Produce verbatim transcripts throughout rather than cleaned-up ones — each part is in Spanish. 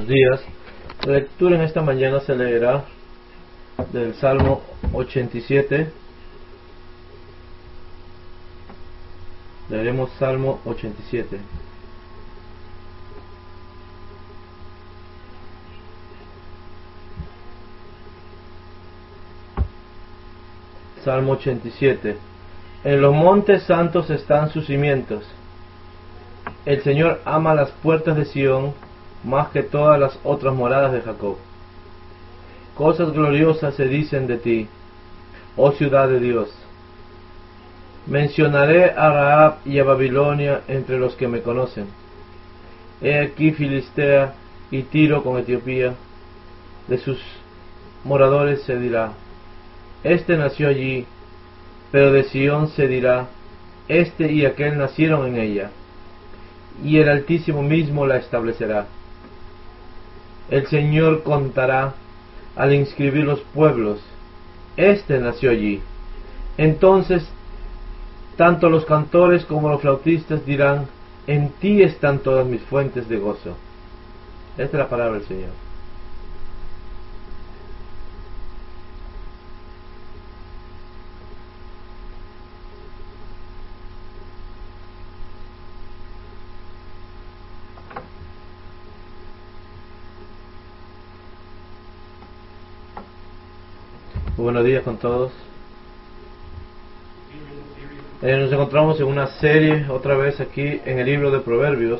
Buenos días. La lectura en esta mañana se leerá del Salmo ochenta y siete. Leeremos Salmo ochenta y siete. Salmo ochenta y siete. En los montes santos están sus cimientos. El Señor ama las puertas de Sión más que todas las otras moradas de Jacob. Cosas gloriosas se dicen de ti, oh ciudad de Dios. Mencionaré a Rahab y a Babilonia entre los que me conocen. He aquí Filistea y Tiro con Etiopía. De sus moradores se dirá, este nació allí, pero de Sión se dirá, este y aquel nacieron en ella, y el Altísimo mismo la establecerá. El Señor contará al inscribir los pueblos, este nació allí. Entonces tanto los cantores como los flautistas dirán, en ti están todas mis fuentes de gozo. Esta es la palabra del Señor. Buenos días con todos. Eh, nos encontramos en una serie otra vez aquí en el libro de Proverbios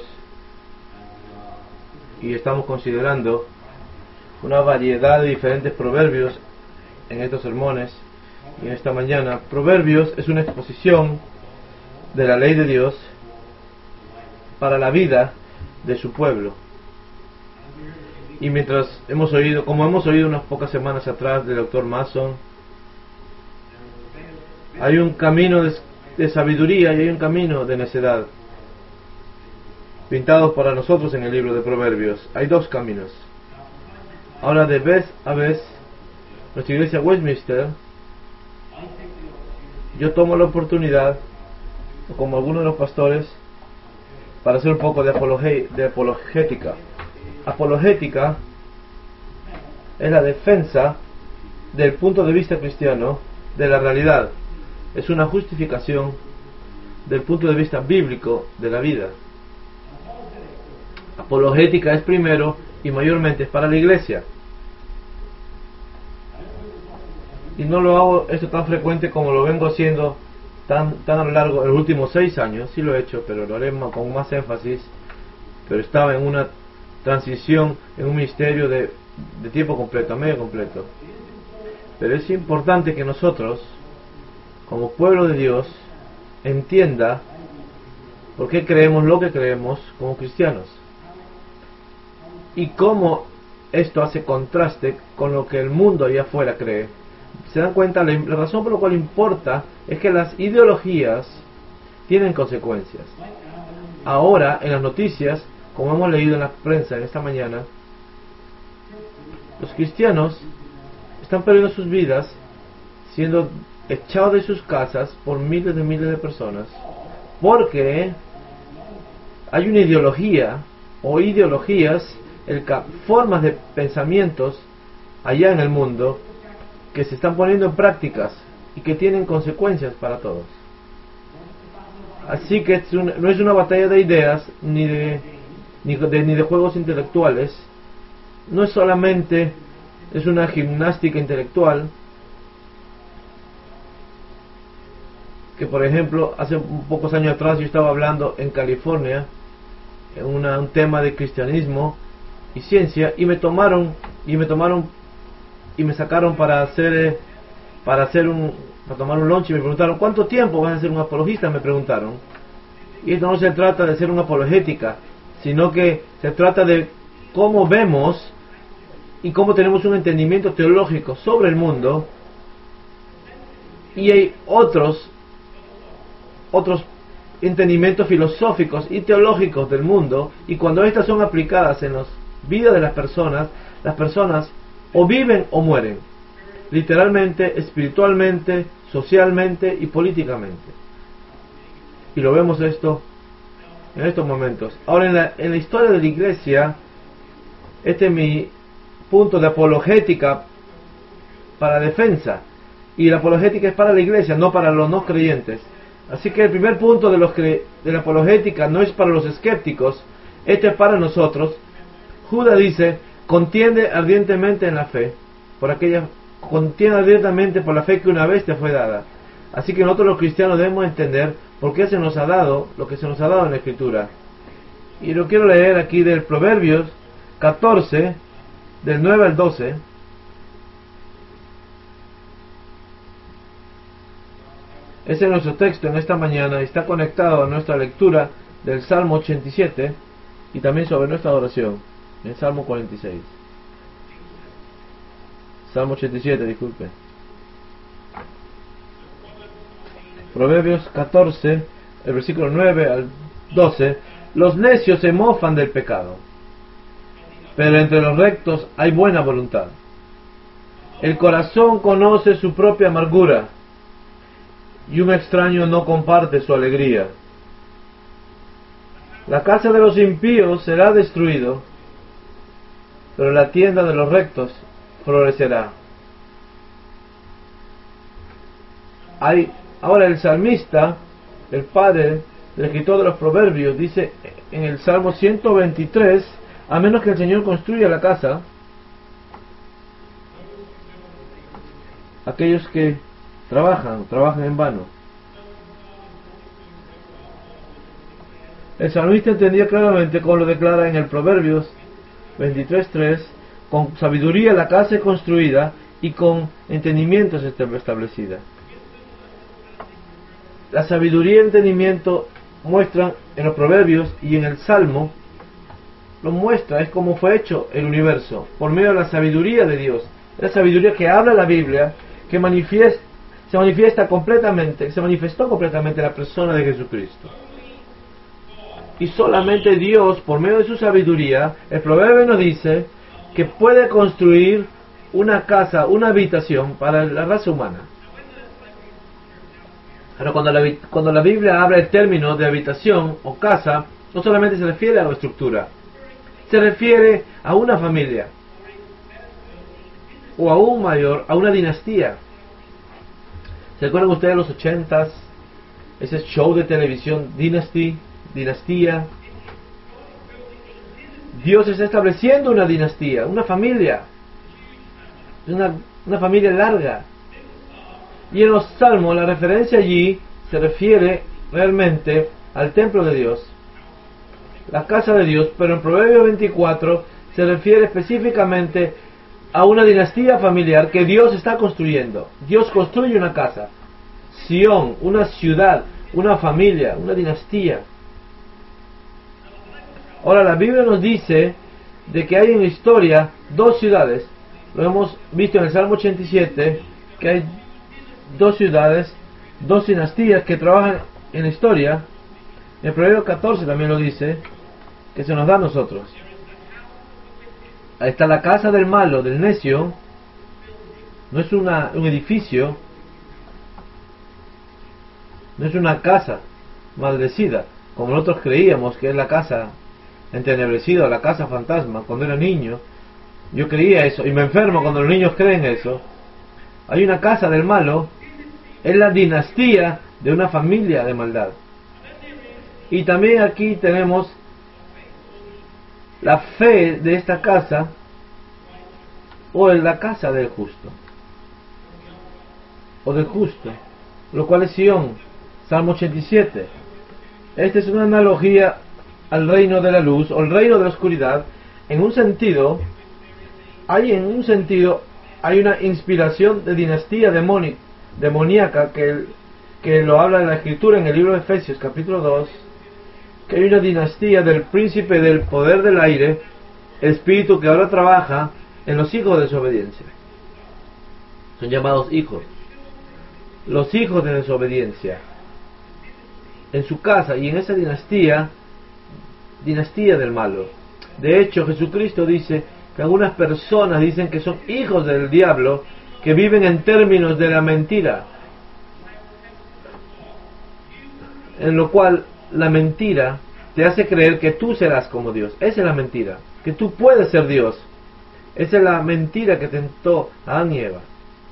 y estamos considerando una variedad de diferentes proverbios en estos sermones y en esta mañana. Proverbios es una exposición de la ley de Dios para la vida de su pueblo. Y mientras hemos oído, como hemos oído unas pocas semanas atrás del doctor Mason, hay un camino de, de sabiduría y hay un camino de necedad pintados para nosotros en el libro de Proverbios. Hay dos caminos. Ahora, de vez a vez, nuestra iglesia Westminster, yo tomo la oportunidad, como algunos de los pastores, para hacer un poco de, apologe, de apologética. Apologética es la defensa del punto de vista cristiano de la realidad. Es una justificación del punto de vista bíblico de la vida. Apologética es primero y mayormente es para la iglesia. Y no lo hago esto tan frecuente como lo vengo haciendo tan, tan a lo largo de los últimos seis años. Sí lo he hecho, pero lo haré con más énfasis. Pero estaba en una transición en un ministerio de, de tiempo completo, a medio completo. Pero es importante que nosotros, como pueblo de Dios, entienda por qué creemos lo que creemos como cristianos y cómo esto hace contraste con lo que el mundo allá afuera cree. Se dan cuenta, la, la razón por la cual importa es que las ideologías tienen consecuencias. Ahora en las noticias, como hemos leído en la prensa en esta mañana, los cristianos están perdiendo sus vidas siendo echados de sus casas por miles de miles de personas porque hay una ideología o ideologías, el, formas de pensamientos allá en el mundo que se están poniendo en prácticas y que tienen consecuencias para todos. Así que es una, no es una batalla de ideas ni de Ni de, ni de juegos intelectuales. No es solamente es una gimnástica intelectual que, por ejemplo, hace pocos años atrás yo estaba hablando en California en una, un tema de cristianismo y ciencia y me tomaron y me tomaron y me sacaron para hacer para hacer un para tomar un lunch y me preguntaron ¿cuánto tiempo vas a ser un apologista? Me preguntaron. Y esto no se trata de ser una apologética, sino que se trata de cómo vemos y cómo tenemos un entendimiento teológico sobre el mundo, y hay otros otros entendimientos filosóficos y teológicos del mundo, y cuando estas son aplicadas en las vidas de las personas, las personas o viven o mueren, literalmente, espiritualmente, socialmente y políticamente. Y lo vemos esto en estos momentos. Ahora, en la, en la historia de la iglesia, este es mi punto de apologética para defensa. Y la apologética es para la iglesia, no para los no creyentes. Así que el primer punto de, los cre de la apologética no es para los escépticos, este es para nosotros. Judas dice, contiende ardientemente en la fe, por aquella, contiende ardientemente por la fe que una vez te fue dada. Así que nosotros los cristianos debemos entender por qué se nos ha dado lo que se nos ha dado en la Escritura. Y lo quiero leer aquí del Proverbios catorce, del nueve al doce. Ese es nuestro texto en esta mañana y está conectado a nuestra lectura del Salmo ochenta y siete y también sobre nuestra oración, en Salmo cuarenta y seis. Salmo ochenta y siete, disculpe. Proverbios catorce, el versículo nueve al doce. Los necios se mofan del pecado, pero entre los rectos hay buena voluntad. El corazón conoce su propia amargura, y un extraño no comparte su alegría. La casa de los impíos será destruido, pero la tienda de los rectos florecerá. Hay, ahora el salmista, el padre, el escritor de los proverbios, dice en el Salmo ciento veintitrés, a menos que el Señor construya la casa, aquellos que trabajan, trabajan en vano. El salmista entendía claramente, como lo declara en el Proverbios veintitrés tres, con sabiduría la casa es construida y con entendimiento es establecida. La sabiduría y el entendimiento muestran en los Proverbios y en el Salmo, lo muestra, es como fue hecho el universo, por medio de la sabiduría de Dios. La sabiduría que habla la Biblia, que manifiesta, se manifiesta completamente, se manifestó completamente en la persona de Jesucristo. Y solamente Dios, por medio de su sabiduría, el proverbio nos dice que puede construir una casa, una habitación para la raza humana. Pero cuando la, cuando la Biblia habla el término de habitación o casa, no solamente se refiere a la estructura, se refiere a una familia, o aún mayor, a una dinastía. ¿Se acuerdan ustedes de los ochentas? Ese show de televisión, Dynasty, dinastía. Dios está estableciendo una dinastía, una familia, una, una familia larga. Y en los salmos la referencia allí se refiere realmente al templo de Dios, la casa de Dios, pero en Proverbios veinticuatro se refiere específicamente a una dinastía familiar que Dios está construyendo. Dios construye una casa, Sión, una ciudad, una familia, una dinastía. Ahora la Biblia nos dice de que hay en la historia dos ciudades. Lo hemos visto en el Salmo ochenta y siete, que hay dos ciudades, dos dinastías que trabajan en la historia. En el Proverbio catorce también lo dice, que se nos da a nosotros. Ahí está la casa del malo, del necio. No es una, un edificio, no es una casa maldecida, como nosotros creíamos que es la casa entenebrecida, la casa fantasma. Cuando era niño, yo creía eso, y me enfermo cuando los niños creen eso. Hay una casa del malo, es la dinastía de una familia de maldad. Y también aquí tenemos la fe de esta casa, o en la casa del justo, o del justo, lo cual es Sión, Salmo ochenta y siete. Esta es una analogía al reino de la luz, o el reino de la oscuridad. En un sentido, hay en un sentido, hay una inspiración de dinastía demónica, demoníaca, que, que lo habla en la escritura en el libro de Efesios, capítulo dos, que hay una dinastía del príncipe del poder del aire, espíritu que ahora trabaja en los hijos de desobediencia. Son llamados hijos. Los hijos de desobediencia. En su casa y en esa dinastía, dinastía del malo. De hecho, Jesucristo dice que algunas personas dicen que son hijos del diablo, que viven en términos de la mentira, en lo cual la mentira te hace creer que tú serás como Dios. Esa es la mentira, que tú puedes ser Dios. Esa es la mentira que tentó a Adán y Eva.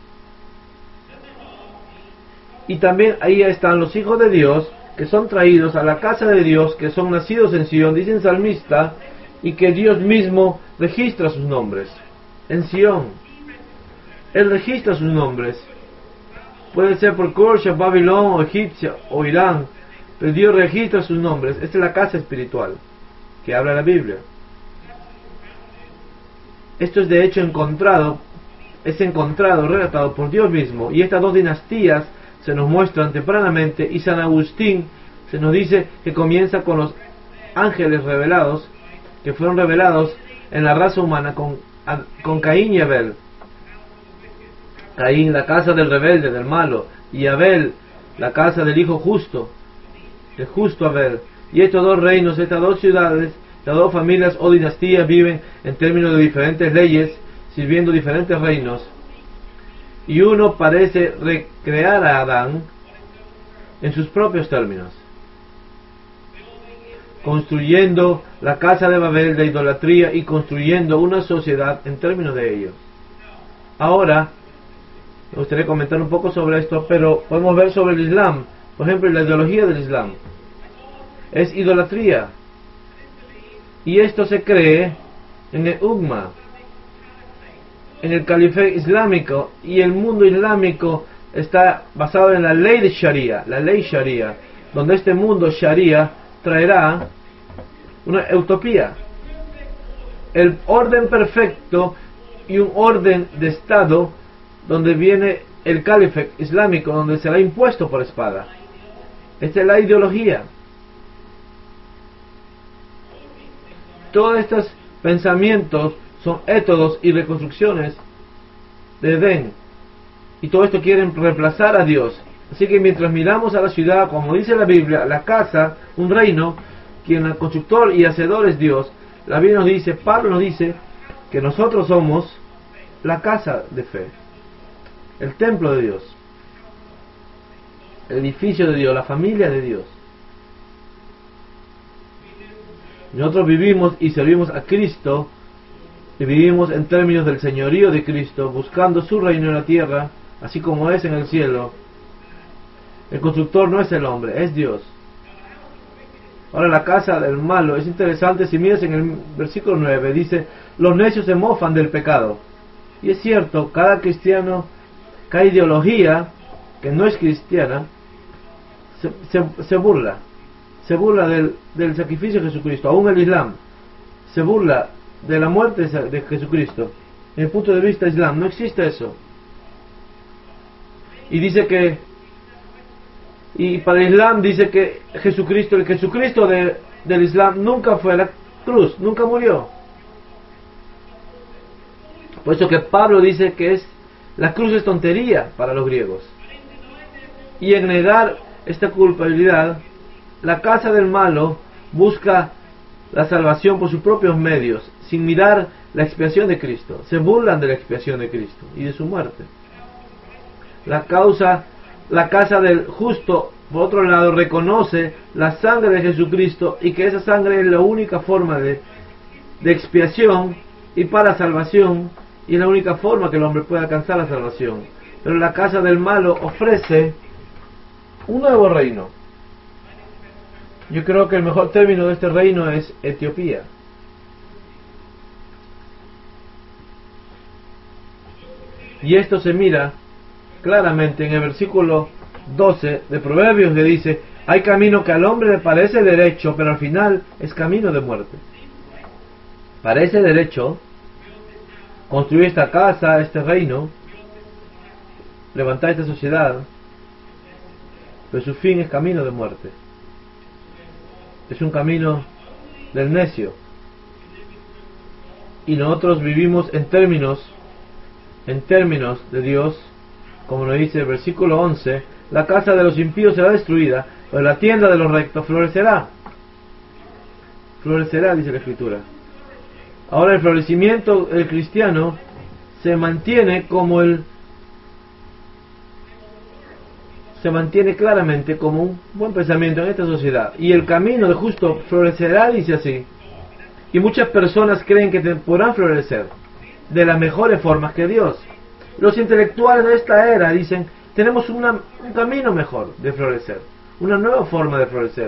Y también ahí están los hijos de Dios, que son traídos a la casa de Dios, que son nacidos en Sion, dice el salmista, y que Dios mismo registra sus nombres. En Sion, Él registra sus nombres. Puede ser por Corsia, Babilón, o Egipcia, o Irán, pero Dios registra sus nombres. Esta es la casa espiritual que habla la Biblia. Esto es de hecho encontrado, es encontrado, relatado por Dios mismo, y estas dos dinastías se nos muestran tempranamente, y San Agustín se nos dice que comienza con los ángeles revelados, que fueron revelados en la raza humana con, con Caín y Abel. Caín, la casa del rebelde, del malo, y Abel, la casa del hijo justo, del justo Abel. Y estos dos reinos, estas dos ciudades, estas dos familias o dinastías viven en términos de diferentes leyes, sirviendo diferentes reinos. Y uno parece recrear a Adán en sus propios términos, construyendo la casa de Babel de idolatría y construyendo una sociedad en términos de ello. Ahora, me gustaría comentar un poco sobre esto, pero podemos ver sobre el Islam. Por ejemplo, la ideología del Islam es idolatría, y esto se cree en el Ummah, en el califato islámico, y el mundo islámico está basado en la ley de Sharia, la ley Sharia, donde este mundo Sharia traerá una utopía, el orden perfecto y un orden de Estado donde viene el califato islámico, donde será impuesto por espada. Esta es la ideología. Todos estos pensamientos son étodos y reconstrucciones de Edén, y todo esto quieren reemplazar a Dios. Así que mientras miramos a la ciudad, como dice la Biblia, la casa, un reino, quien el constructor y hacedor es Dios, la Biblia nos dice, Pablo nos dice, que nosotros somos la casa de fe, el templo de Dios, el edificio de Dios, la familia de Dios. Nosotros vivimos y servimos a Cristo, y vivimos en términos del señorío de Cristo, buscando su reino en la tierra, así como es en el cielo. El constructor no es el hombre, es Dios. Ahora, la casa del malo es interesante. Si miras en el versículo nueve, dice, los necios se mofan del pecado. Y es cierto, cada cristiano, cada ideología que no es cristiana, se, se, se burla. Se burla del, del sacrificio de Jesucristo. Aún el Islam se burla de la muerte de Jesucristo. En el punto de vista Islam no existe eso. Y dice que, y para el Islam dice que Jesucristo, el Jesucristo de, del Islam nunca fue a la cruz, nunca murió. Por eso que Pablo dice que es la cruz es tontería para los griegos. Y en negar esta culpabilidad, la casa del malo busca la salvación por sus propios medios, sin mirar la expiación de Cristo. Se burlan de la expiación de Cristo y de su muerte. La causa, la casa del justo, por otro lado, reconoce la sangre de Jesucristo, y que esa sangre es la única forma de, de expiación y para salvación, y es la única forma que el hombre puede alcanzar la salvación. Pero la casa del malo ofrece un nuevo reino. Yo creo que el mejor término de este reino es Etiopía. Y esto se mira claramente en el versículo doce de Proverbios, que dice, hay camino que al hombre le parece derecho, pero al final es camino de muerte. Parece derecho construir esta casa, este reino, levantar esta sociedad, pero su fin es camino de muerte. Es un camino del necio. Y nosotros vivimos en términos, en términos de Dios, como nos dice el versículo once, la casa de los impíos será destruida, pero la tienda de los rectos florecerá. Florecerá, dice la Escritura. Ahora el florecimiento del cristiano se mantiene como el se mantiene claramente como un buen pensamiento en esta sociedad. Y el camino del justo florecerá, dice así. Y muchas personas creen que podrán florecer de las mejores formas que Dios. Los intelectuales de esta era dicen, tenemos una, un camino mejor de florecer, una nueva forma de florecer.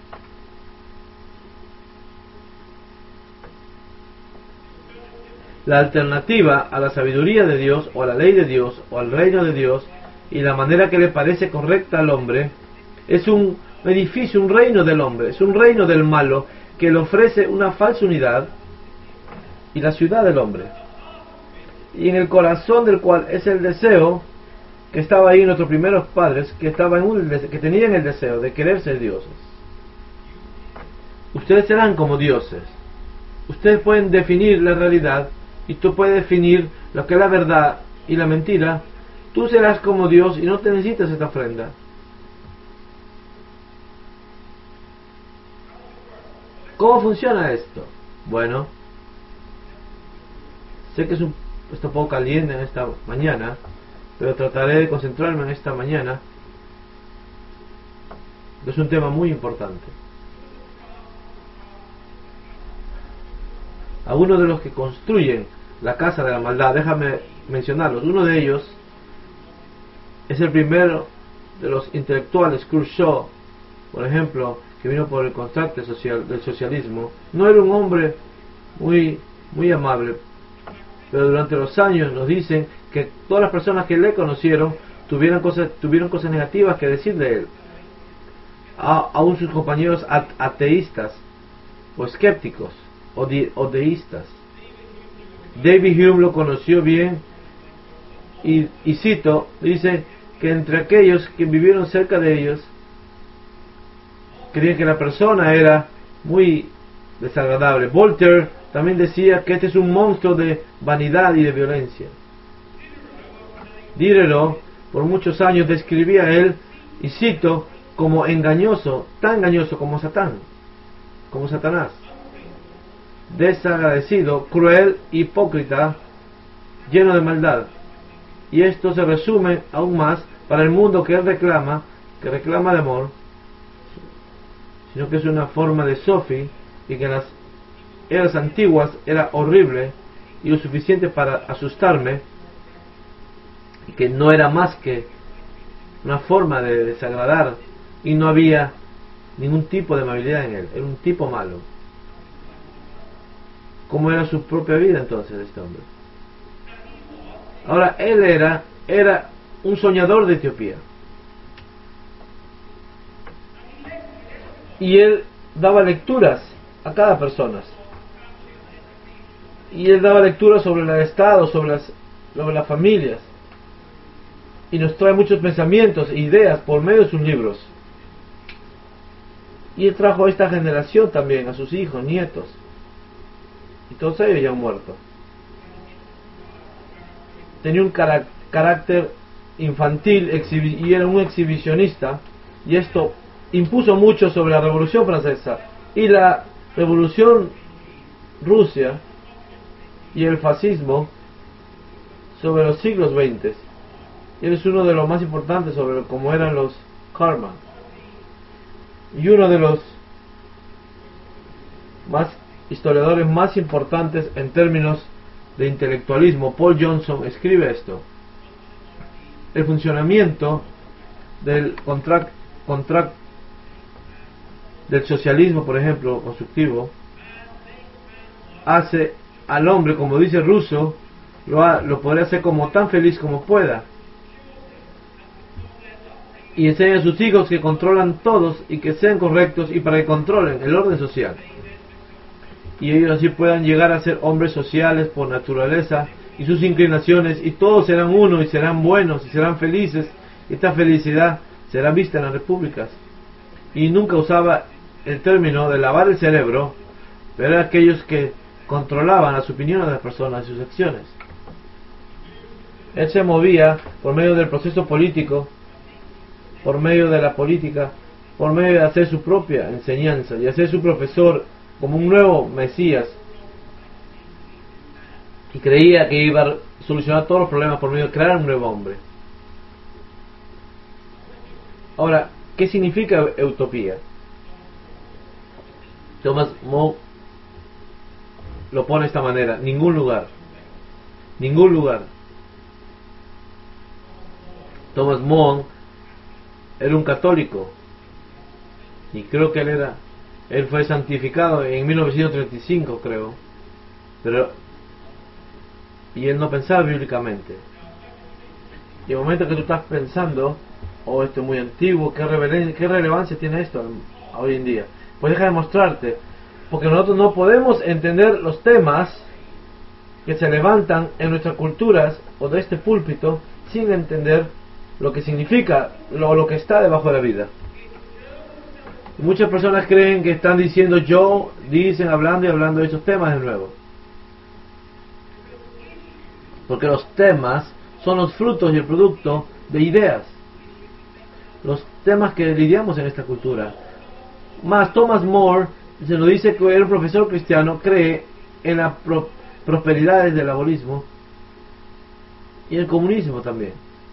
La alternativa a la sabiduría de Dios, o a la ley de Dios, o al reino de Dios, y la manera que le parece correcta al hombre, es un edificio, un reino del hombre, es un reino del malo, que le ofrece una falsa unidad, y la ciudad del hombre. Y en el corazón del cual es el deseo, que estaba ahí en nuestros primeros padres, que, estaba en un, que tenían el deseo de querer ser dioses. Ustedes serán como dioses. Ustedes pueden definir la realidad, y tú puedes definir lo que es la verdad y la mentira. Tú serás como Dios y no te necesitas esta ofrenda. ¿Cómo funciona esto? Bueno, sé que es un, está un poco caliente en esta mañana, pero trataré de concentrarme en esta mañana. Es un tema muy importante. Algunos de los que construyen la casa de la maldad, déjame mencionarlos. Uno de ellos es el primero de los intelectuales, Khrushchev, por ejemplo, que vino por el contraste social, del socialismo. No era un hombre muy, muy amable, pero durante los años nos dicen que todas las personas que le conocieron tuvieron cosas, tuvieron cosas negativas que decir de él. A, aún sus compañeros ateístas o escépticos o, de, o deístas. David Hume lo conoció bien y, y cito, dice que entre aquellos que vivieron cerca de ellos creían que la persona era muy desagradable. Voltaire también decía que este es un monstruo de vanidad y de violencia. Diderot por muchos años describía a él, y cito, como engañoso, tan engañoso como Satán, como Satanás, desagradecido, cruel, hipócrita, lleno de maldad. Y esto se resume aún más para el mundo que él reclama, que reclama de amor, sino que es una forma de Sophie, y que en las eras antiguas era horrible y lo suficiente para asustarme, y que no era más que una forma de desagradar, y no había ningún tipo de amabilidad en él, era un tipo malo. ¿Cómo era su propia vida entonces este hombre? Ahora, él era, era un soñador de Etiopía. Y él daba lecturas a cada persona. Y él daba lecturas sobre el Estado, sobre las, sobre las familias. Y nos trae muchos pensamientos e ideas por medio de sus libros. Y él trajo a esta generación también, a sus hijos, nietos. Y todos ellos ya han muerto. Tenía un cara carácter infantil y era un exhibicionista. Y esto impuso mucho sobre la Revolución Francesa y la Revolución Rusia y el fascismo sobre los siglos veinte. Él es uno de los más importantes sobre cómo eran los Karma. Y uno de los más historiadores más importantes en términos de intelectualismo, Paul Johnson, escribe esto: el funcionamiento del contract, contract del socialismo, por ejemplo, constructivo, hace al hombre, como dice Rousseau, lo, ha, lo podrá hacer como tan feliz como pueda, y enseña a sus hijos que controlan todos y que sean correctos, y para que controlen el orden social, y ellos así puedan llegar a ser hombres sociales por naturaleza y sus inclinaciones, y todos serán uno y serán buenos y serán felices. Esta felicidad será vista en las repúblicas. Y nunca usaba el término de lavar el cerebro, pero eran aquellos que controlaban las opiniones de las personas y sus acciones. Él se movía por medio del proceso político, por medio de la política, por medio de hacer su propia enseñanza y hacer su profesor como un nuevo Mesías, y creía que iba a solucionar todos los problemas por medio de crear un nuevo hombre. Ahora, ¿qué significa utopía? Thomas More lo pone de esta manera: ningún lugar, ningún lugar. Thomas More era un católico, y creo que él era, él fue santificado en mil novecientos treinta y cinco, creo, pero y él no pensaba bíblicamente. Y el momento que tú estás pensando, oh, esto es muy antiguo, ¿qué, rele qué relevancia tiene esto hoy en día? Pues deja de mostrarte, porque nosotros no podemos entender los temas que se levantan en nuestras culturas o de este púlpito sin entender lo que significa, lo, lo que está debajo de la vida. Y muchas personas creen que están diciendo yo, dicen, hablando y hablando de esos temas de nuevo. Porque los temas son los frutos y el producto de ideas. Los temas que lidiamos en esta cultura. Más Thomas More, se nos dice que era un profesor cristiano, cree en las pro prosperidades del laborismo y el comunismo también.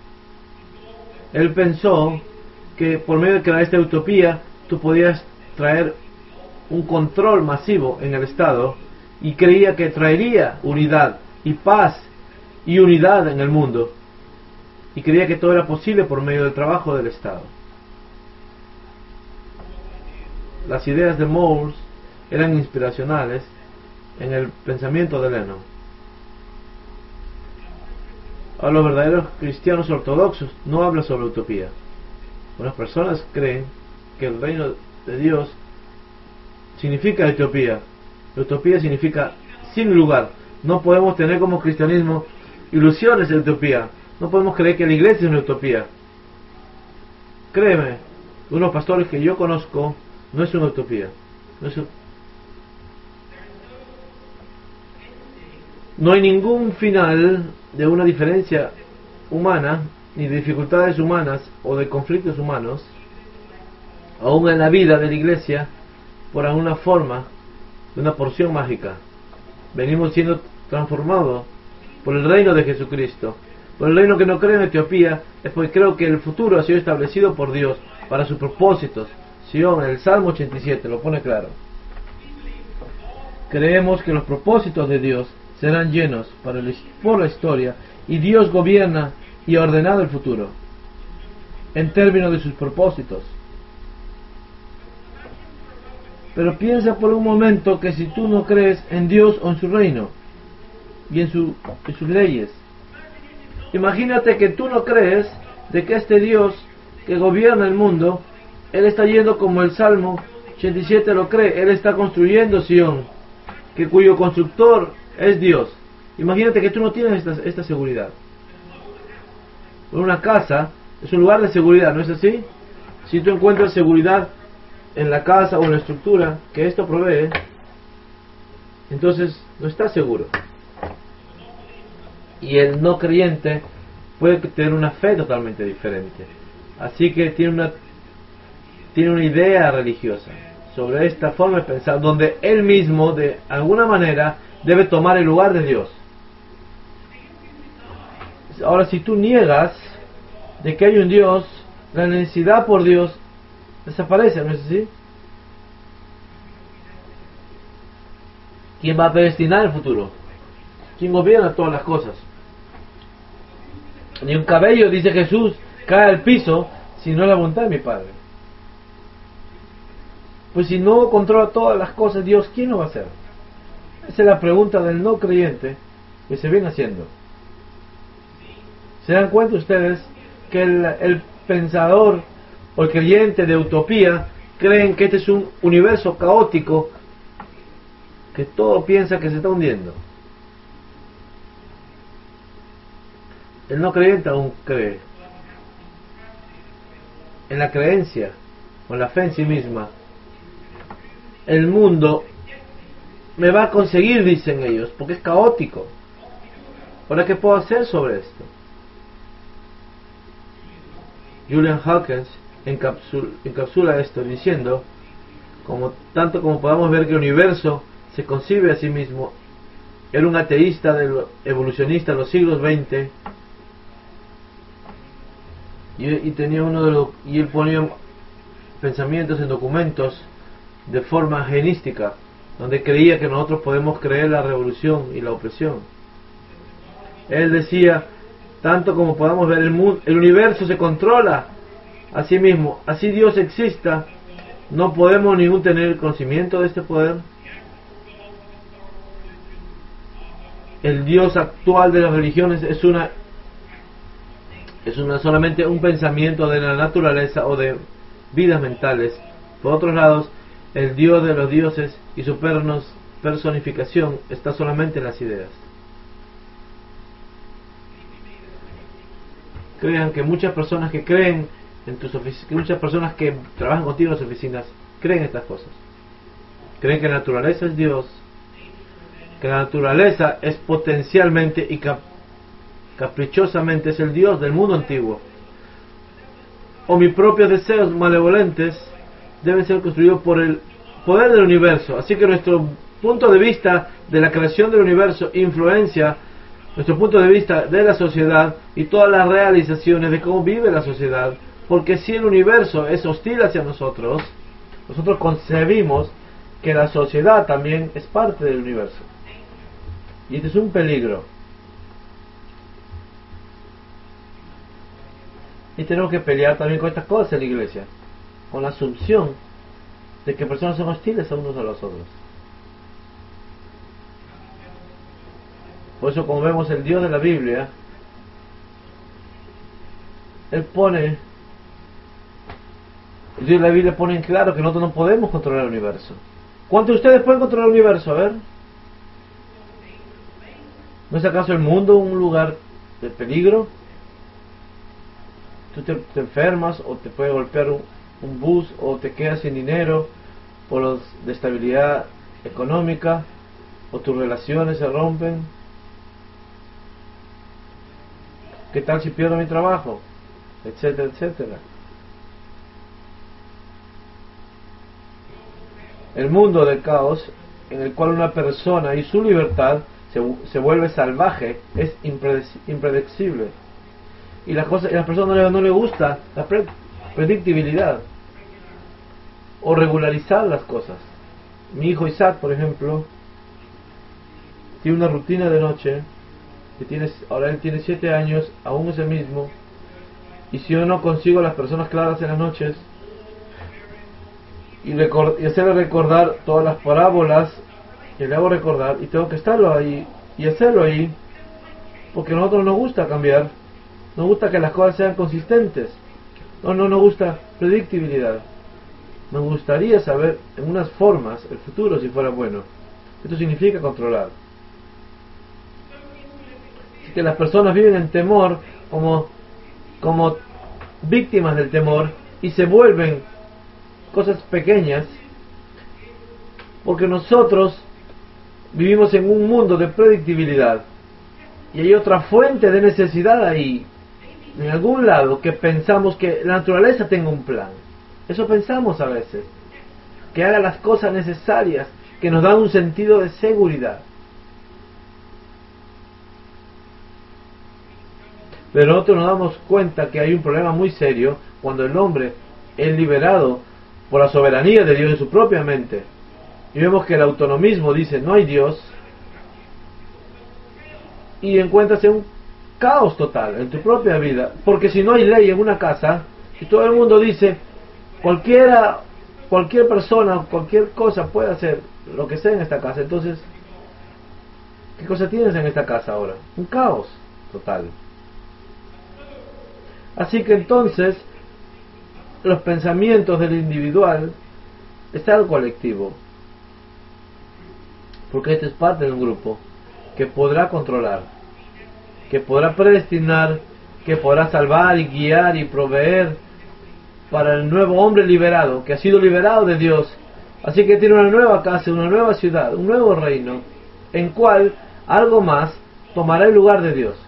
Él pensó que por medio de crear esta utopía tú podías traer un control masivo en el Estado, y creía que traería unidad y paz y unidad en el mundo, y creía que todo era posible por medio del trabajo del Estado. Las ideas de More eran inspiracionales en el pensamiento de Lennon. Ahora, los verdaderos cristianos ortodoxos no hablan sobre utopía. Unas personas creen que el reino de Dios significa utopía. Utopía significa sin lugar. No podemos tener como cristianismo ilusiones de utopía. No podemos creer que la iglesia es una utopía. Créeme, unos pastores que yo conozco no es una utopía. No, es un... no hay ningún final de una diferencia humana, ni de dificultades humanas o de conflictos humanos, aún en la vida de la iglesia, por alguna forma de una porción mágica. Venimos siendo transformados por el reino de Jesucristo. Por el reino que no cree en Etiopía, es porque creo que el futuro ha sido establecido por Dios para sus propósitos. Sion, el Salmo ochenta y siete lo pone claro. Creemos que los propósitos de Dios serán llenos para el, por la historia, y Dios gobierna y ha ordenado el futuro en términos de sus propósitos. Pero piensa por un momento que si tú no crees en Dios o en su reino y en, su, en sus leyes, imagínate que tú no crees de que este Dios que gobierna el mundo, Él está yendo como el Salmo ochenta y siete lo cree. Él está construyendo Sion, que cuyo constructor es Dios. Imagínate que tú no tienes esta, esta seguridad. Una casa es un lugar de seguridad, ¿no es así? Si tú encuentras seguridad en la casa o en la estructura que esto provee, entonces no estás seguro. Y el no creyente puede tener una fe totalmente diferente. Así que tiene una tiene una idea religiosa sobre esta forma de pensar, donde él mismo de alguna manera debe tomar el lugar de Dios. Ahora, si tú niegas de que hay un Dios, la necesidad por Dios desaparece, ¿no es así? ¿Quién va a predestinar el futuro? ¿Quién gobierna todas las cosas? Ni un cabello, dice Jesús, cae al piso si no es la voluntad de mi Padre. Pues si no controla todas las cosas Dios, ¿quién lo va a hacer? Esa es la pregunta del no creyente que se viene haciendo. ¿Se dan cuenta ustedes que el, el pensador o el creyente de utopía creen que este es un universo caótico, que todo piensa que se está hundiendo? El no creyente aún cree en la creencia o en la fe en sí misma. El mundo me va a conseguir, dicen ellos, porque es caótico. ¿Ahora qué puedo hacer sobre esto? Julian Hawkins encapsula, encapsula esto diciendo, como tanto como podamos ver que el universo se concibe a sí mismo, era un ateísta del evolucionista de los siglos veinte y, y tenía uno de los, y él ponía pensamientos en documentos de forma genística, donde creía que nosotros podemos creer la revolución y la opresión. Él decía, tanto como podamos ver el mundo, el universo se controla a sí mismo, así Dios exista, no podemos ningún tener conocimiento de este poder. El Dios actual de las religiones es una es una solamente un pensamiento de la naturaleza o de vidas mentales. Por otros lados, el Dios de los dioses y su personificación está solamente en las ideas. Crean que muchas personas que creen en tus oficinas, que muchas personas que trabajan contigo en las oficinas, creen estas cosas. Creen que la naturaleza es Dios, que la naturaleza es potencialmente y cap caprichosamente es el Dios del mundo antiguo, o mis propios deseos malevolentes deben ser construidos por el poder del universo. Así que nuestro punto de vista de la creación del universo influencia nuestro punto de vista de la sociedad y todas las realizaciones de cómo vive la sociedad, porque si el universo es hostil hacia nosotros, nosotros concebimos que la sociedad también es parte del universo, y este es un peligro. Y tenemos que pelear también con estas cosas en la iglesia, con la asunción de que personas son hostiles a unos a los otros. Por eso, como vemos, el Dios de la Biblia, Él pone, el Dios de la Biblia pone en claro que nosotros no podemos controlar el universo. ¿Cuántos de ustedes pueden controlar el universo? A ver. ¿No es acaso el mundo un lugar de peligro? Tú te, te enfermas, o te puede golpear un, un bus, o te quedas sin dinero, o los de estabilidad económica, o tus relaciones se rompen. ¿Qué tal si pierdo mi trabajo? Etcétera, etcétera. El mundo del caos, en el cual una persona y su libertad se, se vuelve salvaje, es impredecible. Y las cosas, y a las personas no le, no le gusta la pre, predictibilidad o regularizar las cosas. Mi hijo Isaac, por ejemplo, tiene una rutina de noche. Que tiene, ahora él tiene siete años, aún es el mismo, y si yo no consigo las personas claras en las noches y, record, y hacerle recordar todas las parábolas que le hago recordar, y tengo que estarlo ahí y hacerlo ahí, porque a nosotros nos gusta cambiar, nos gusta que las cosas sean consistentes, no, no nos gusta predictibilidad, nos gustaría saber en unas formas el futuro si fuera bueno. Esto significa controlar. Que las personas viven en temor como, como víctimas del temor y se vuelven cosas pequeñas, porque nosotros vivimos en un mundo de predictibilidad y hay otra fuente de necesidad ahí, en algún lado, que pensamos que la naturaleza tenga un plan. Eso pensamos a veces, que haga las cosas necesarias que nos dan un sentido de seguridad. Pero nosotros nos damos cuenta que hay un problema muy serio cuando el hombre es liberado por la soberanía de Dios en su propia mente. Y vemos que el autonomismo dice no hay Dios, y encuentras un caos total en tu propia vida. Porque si no hay ley en una casa, y todo el mundo dice cualquiera, cualquier persona, cualquier cosa puede hacer lo que sea en esta casa, entonces, ¿qué cosa tienes en esta casa ahora? Un caos total. Así que entonces los pensamientos del individual están al colectivo, porque este es parte de un grupo que podrá controlar, que podrá predestinar, que podrá salvar y guiar y proveer para el nuevo hombre liberado, que ha sido liberado de Dios. Así que tiene una nueva casa, una nueva ciudad, un nuevo reino, en cual algo más tomará el lugar de Dios.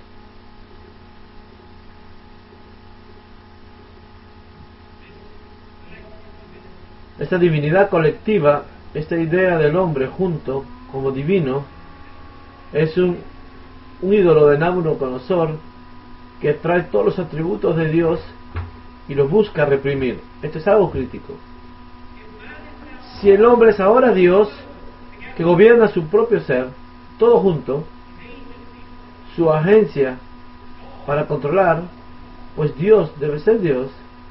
Esta divinidad colectiva, esta idea del hombre junto como divino, es un, un ídolo de Nabucodonosor que trae todos los atributos de Dios y lo busca reprimir. Esto es algo crítico. Si el hombre es ahora Dios, que gobierna su propio ser, todo junto, su agencia para controlar, pues Dios debe ser Dios,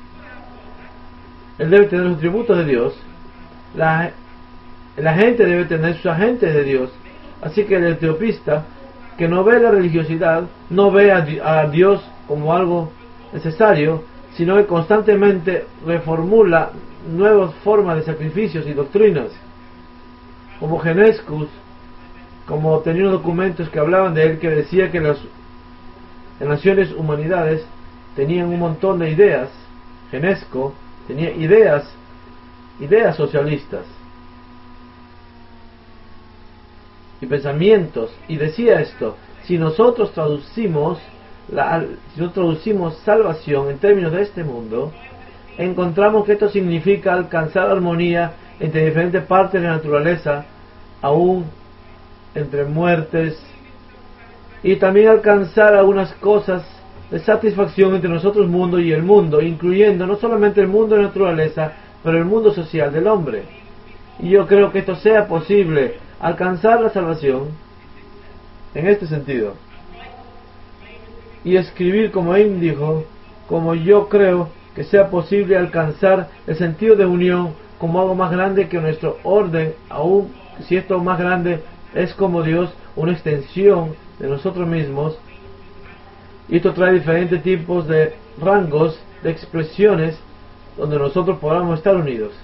Él debe tener los atributos de Dios, la, la gente debe tener sus agentes de Dios. Así que el etiopista, que no ve la religiosidad, no ve a, a Dios como algo necesario, sino que constantemente reformula nuevas formas de sacrificios y doctrinas, como Genescus, como tenía documentos que hablaban de él, que decía que las, las naciones humanidades tenían un montón de ideas. Genesco tenía ideas, ideas socialistas y pensamientos, y decía esto: si nosotros traducimos la, si nosotros traducimos salvación en términos de este mundo, encontramos que esto significa alcanzar armonía entre diferentes partes de la naturaleza, aún entre muertes, y también alcanzar algunas cosas de satisfacción entre nosotros mundo y el mundo, incluyendo no solamente el mundo de la naturaleza, pero el mundo social del hombre. Y yo creo que esto sea posible, alcanzar la salvación en este sentido, y escribir como él dijo, como yo creo que sea posible alcanzar el sentido de unión como algo más grande que nuestro orden, aun si esto más grande es como Dios, una extensión de nosotros mismos. Y esto trae diferentes tipos de rangos, de expresiones, donde nosotros podamos estar unidos.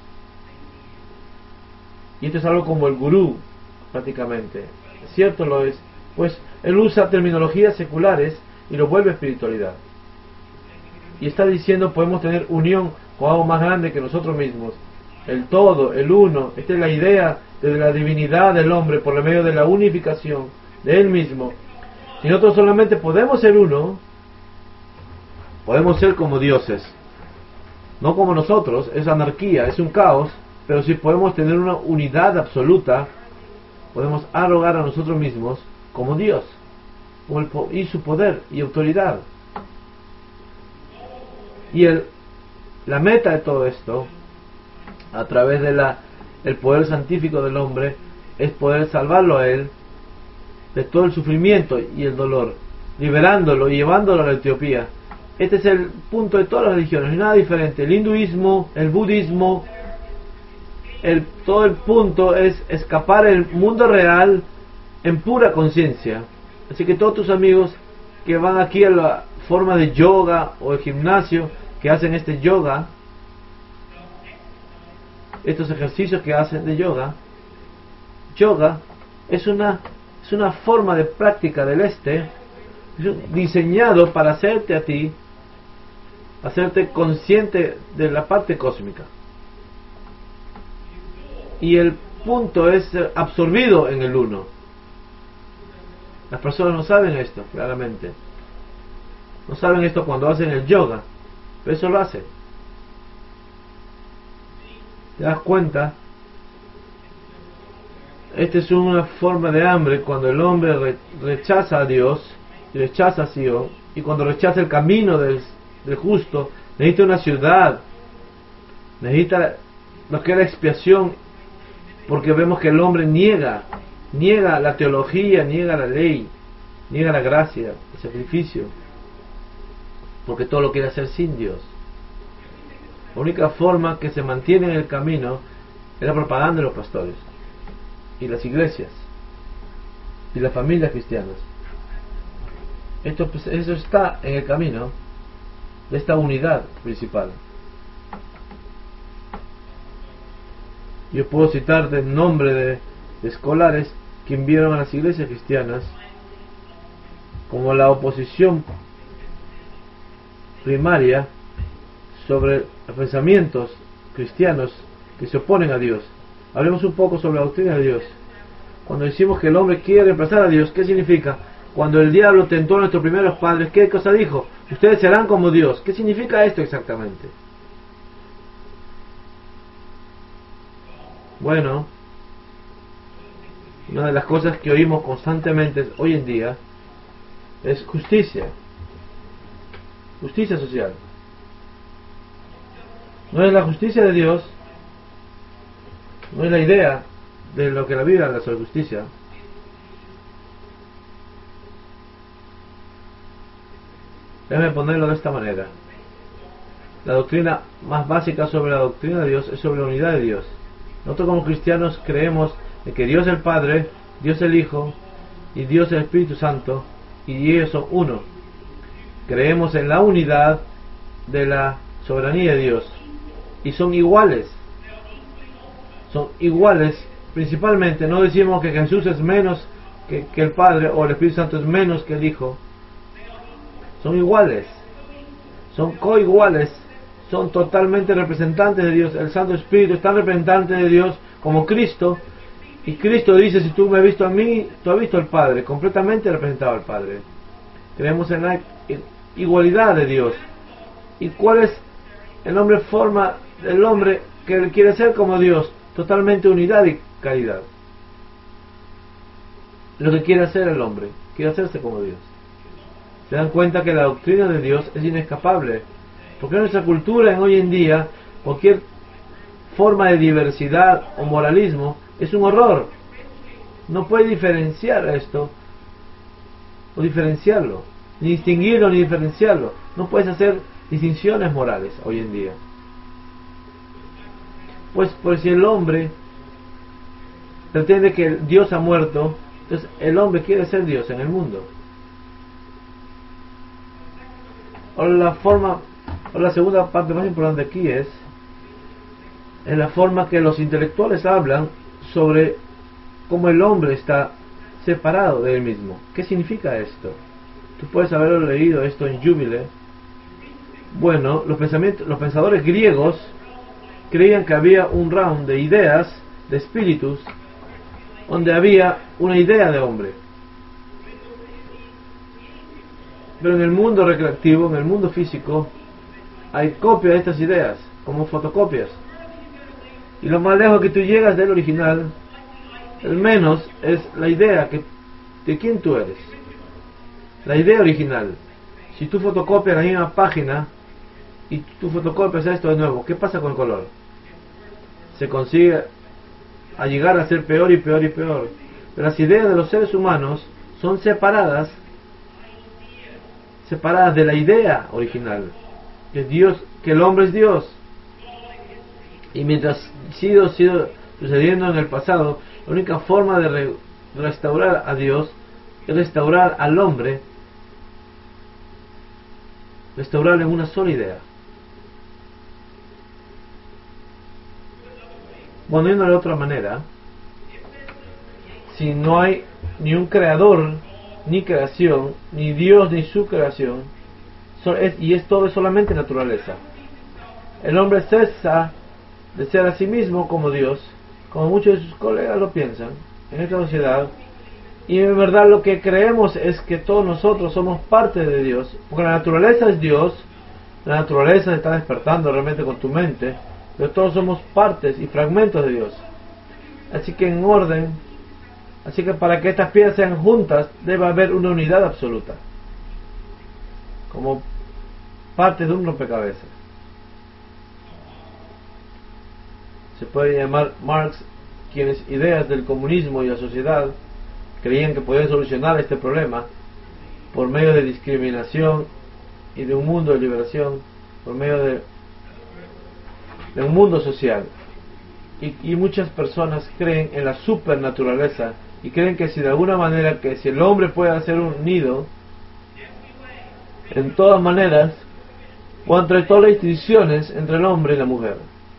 Y esto es algo como el gurú, prácticamente. Cierto lo es, pues él usa terminologías seculares y lo vuelve espiritualidad. Y está diciendo, podemos tener unión con algo más grande que nosotros mismos. El todo, el uno. Esta es la idea de la divinidad del hombre por medio de la unificación de él mismo. Si nosotros solamente podemos ser uno, podemos ser como dioses. No como nosotros, es anarquía, es un caos. Pero si podemos tener una unidad absoluta, podemos arrogar a nosotros mismos como Dios, y su poder y autoridad. Y el, la meta de todo esto, a través de la el poder santífico del hombre, es poder salvarlo a él de todo el sufrimiento y el dolor, liberándolo y llevándolo a la Etiopía. Este es el punto de todas las religiones, no hay nada diferente. El hinduismo, el budismo, el, todo el punto es escapar del mundo real en pura conciencia. Así que todos tus amigos que van aquí a la forma de yoga o el gimnasio, que hacen este yoga, estos ejercicios que hacen de yoga, yoga es una es una forma de práctica del este, diseñado para hacerte a ti, hacerte consciente de la parte cósmica. Y el punto es ser absorbido en el uno. Las personas no saben esto, claramente. No saben esto cuando hacen el yoga, pero eso lo hacen. ¿Te das cuenta? Esta es una forma de hambre cuando el hombre re rechaza a Dios, y rechaza a Sion, y cuando rechaza el camino del, del justo, necesita una ciudad, necesita lo que es la expiación, porque vemos que el hombre niega, niega la teología, niega la ley, niega la gracia, el sacrificio, porque todo lo quiere hacer sin Dios. La única forma que se mantiene en el camino es la propaganda de los pastores y las iglesias y las familias cristianas. Esto, pues, eso está en el camino de esta unidad principal. Yo puedo citar el nombre de, de escolares que vieron a las iglesias cristianas como la oposición primaria sobre los pensamientos cristianos que se oponen a Dios. Hablemos un poco sobre la doctrina de Dios. Cuando decimos que el hombre quiere reemplazar a Dios, ¿qué significa? Cuando el diablo tentó a nuestros primeros padres, ¿qué cosa dijo? Ustedes serán como Dios. ¿Qué significa esto exactamente? Bueno, una de las cosas que oímos constantemente hoy en día es justicia. Justicia social. No es la justicia de Dios, no es la idea de lo que la Biblia habla sobre justicia. Déjame ponerlo de esta manera. La doctrina más básica sobre la doctrina de Dios es sobre la unidad de Dios. Nosotros como cristianos creemos en que Dios el Padre, Dios el Hijo y Dios el Espíritu Santo, y ellos son uno. Creemos en la unidad de la soberanía de Dios, y son iguales. Son iguales, principalmente. No decimos que Jesús es menos que, que el Padre, o el Espíritu Santo es menos que el Hijo. Son iguales, son coiguales, son totalmente representantes de Dios. El Santo Espíritu es tan representante de Dios como Cristo, y Cristo dice: si tú me has visto a mí, tú has visto al Padre, completamente representado al Padre. Creemos en la igualdad de Dios. ¿Y cuál es el hombre forma del hombre que quiere ser como Dios? Totalmente unidad y caridad. Lo que quiere hacer el hombre, quiere hacerse como Dios. Se dan cuenta que la doctrina de Dios es inescapable, porque en nuestra cultura en hoy en día cualquier forma de diversidad o moralismo es un horror. No puede diferenciar esto o diferenciarlo, ni distinguirlo ni diferenciarlo. No puedes hacer distinciones morales hoy en día. Pues, pues si el hombre pretende que Dios ha muerto, entonces el hombre quiere ser Dios en el mundo. Ahora la forma, o la segunda parte más importante aquí es, en la forma que los intelectuales hablan sobre cómo el hombre está separado de él mismo. ¿Qué significa esto? Tú puedes haberlo leído esto en Júbile. Bueno, los pensamientos, los pensadores griegos creían que había un round de ideas, de espíritus, donde había una idea de hombre. Pero en el mundo recreativo, en el mundo físico, hay copias de estas ideas, como fotocopias. Y lo más lejos que tú llegas del original, el menos es la idea que, de quién tú eres. La idea original. Si tú fotocopias la misma página y tú fotocopias esto de nuevo, ¿qué pasa con el color? Se consigue a llegar a ser peor y peor y peor. Pero las ideas de los seres humanos son separadas separadas de la idea original, que Dios, que el hombre es Dios. Y mientras sido sido sucediendo en el pasado, la única forma de re, restaurar a Dios es restaurar al hombre, restaurarle en una sola idea. Poniéndolo de otra manera, si no hay ni un creador, ni creación, ni Dios ni su creación, es, y es todo solamente naturaleza. El hombre cesa de ser a sí mismo como Dios, como muchos de sus colegas lo piensan en esta sociedad, y en verdad lo que creemos es que todos nosotros somos parte de Dios, porque la naturaleza es Dios, la naturaleza se está despertando realmente con tu mente, pero todos somos partes y fragmentos de Dios. Así que en orden Así que para que estas piezas sean juntas, debe haber una unidad absoluta, como parte de un rompecabezas. Se puede llamar Marx, quienes ideas del comunismo y la sociedad creían que podían solucionar este problema por medio de discriminación y de un mundo de liberación, por medio de, de un mundo social. Y, y muchas personas creen en la supernaturaleza y creen que si de alguna manera, que si el hombre puede hacer un nido, en todas maneras, o entre todas las distinciones entre el hombre y la mujer.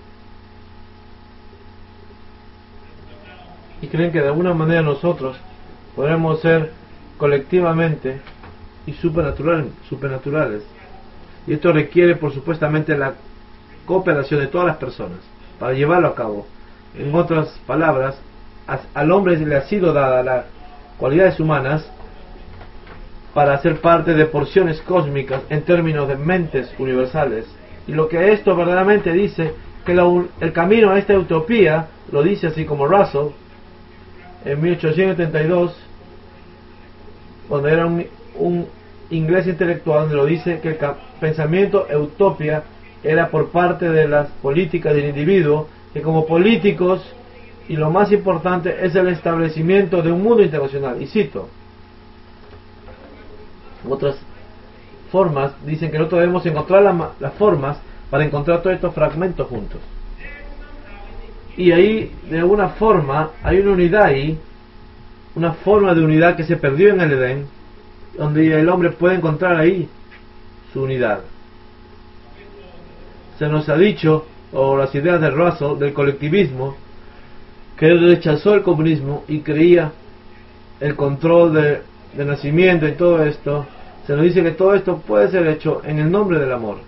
Y creen que de alguna manera nosotros podremos ser colectivamente y supernatural, supernaturales. Y esto requiere, por supuestamente, la cooperación de todas las personas para llevarlo a cabo. En otras palabras, al hombre le ha sido dada las cualidades humanas para ser parte de porciones cósmicas en términos de mentes universales. Y lo que esto verdaderamente dice, que la, el camino a esta utopía, lo dice así como Russell, en mil ochocientos setenta y dos, cuando era un, un inglés intelectual, donde lo dice que el pensamiento utopía era por parte de las políticas del individuo, que como políticos, y lo más importante es el establecimiento de un mundo internacional. Y cito, otras formas dicen que nosotros debemos encontrar la, las formas para encontrar todos estos fragmentos juntos. Y ahí, de alguna forma, hay una unidad ahí, una forma de unidad que se perdió en el Edén, donde el hombre puede encontrar ahí su unidad. Se nos ha dicho, o las ideas de Russell, del colectivismo, que él rechazó el comunismo y creía el control de, de nacimiento y todo esto. Se nos dice que todo esto puede ser hecho en el nombre del amor.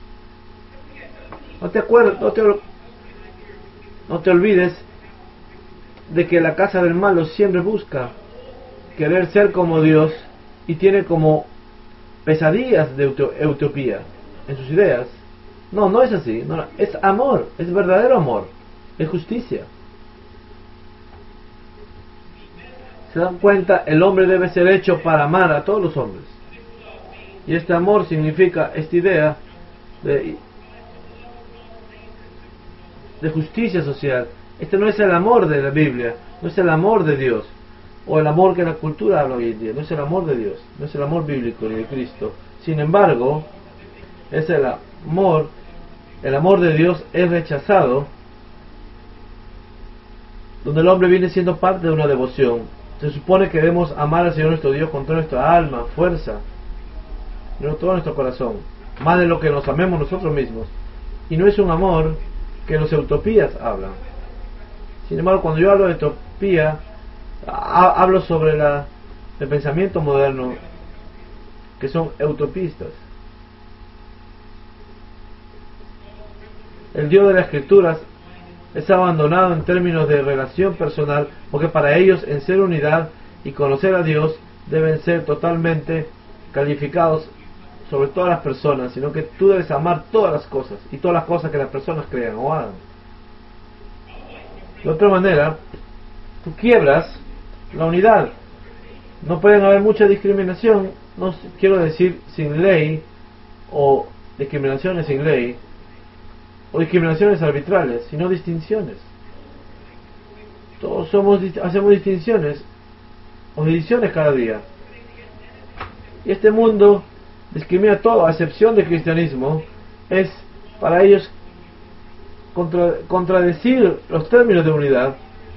No te acuerdas, no te, no te olvides de que la casa del malo siempre busca querer ser como Dios y tiene como pesadillas de utopía en sus ideas. No, no es así, no, es amor, es verdadero amor, es justicia. ¿Se dan cuenta? El hombre debe ser hecho para amar a todos los hombres. Y este amor significa esta idea de, de justicia social. Este no es el amor de la Biblia, no es el amor de Dios, o el amor que la cultura habla hoy en día, no es el amor de Dios, no es el amor bíblico ni de Cristo. Sin embargo, es el amor, el amor de Dios es rechazado, donde el hombre viene siendo parte de una devoción. Se supone que debemos amar al Señor nuestro Dios con toda nuestra alma, fuerza, con todo nuestro corazón, más de lo que nos amemos nosotros mismos. Y no es un amor que las utopías hablan. Sin embargo, cuando yo hablo de utopía, hablo sobre la, el pensamiento moderno, que son utopistas. El Dios de las Escrituras es abandonado en términos de relación personal, porque para ellos, en ser unidad y conocer a Dios, deben ser totalmente calificados sobre todas las personas, sino que tú debes amar todas las cosas y todas las cosas que las personas crean o hagan. De otra manera, tú quiebras la unidad. No pueden haber mucha discriminación, no quiero decir sin ley, o discriminaciones sin ley, o discriminaciones arbitrarias, sino distinciones. Todos somos, hacemos distinciones o divisiones cada día. Y este mundo discrimina todo, a excepción del cristianismo. Es para ellos contra, contradecir los términos de unidad.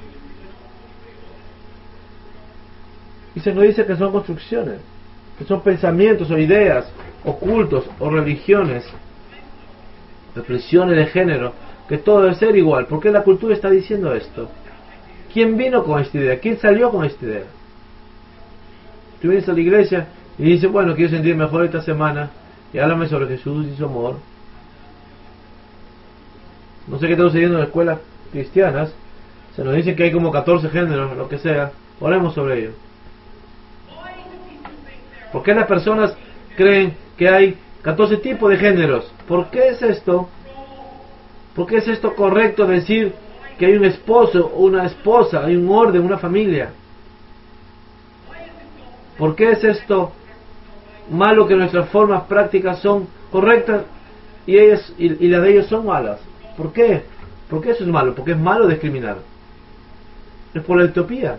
Y se nos dice que son construcciones, que son pensamientos o ideas ocultos o religiones, expresiones de género, que todo debe ser igual. ¿Por qué la cultura está diciendo esto? ¿Quién vino con esta idea? ¿Quién salió con esta idea? Tú vienes a la iglesia y dices, bueno, quiero sentir mejor esta semana y háblame sobre Jesús y su amor. No sé qué está sucediendo en las escuelas cristianas. Se nos dice que hay como catorce géneros, lo que sea. Oremos sobre ello. ¿Por qué las personas creen que hay catorce tipos de géneros? ¿Por qué es esto? ¿Por qué es esto correcto decir que hay un esposo, una esposa, hay un orden, una familia? ¿Por qué es esto malo que nuestras formas prácticas son correctas y ellas y, y las de ellos son malas? ¿Por qué? ¿Por qué eso es malo? Porque es malo discriminar. Es por la utopía.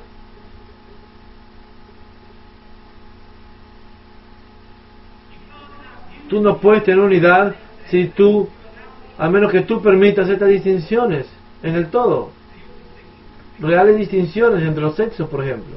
Tú no puedes tener unidad si tú, a menos que tú permitas estas distinciones en el todo. Reales distinciones entre los sexos, por ejemplo.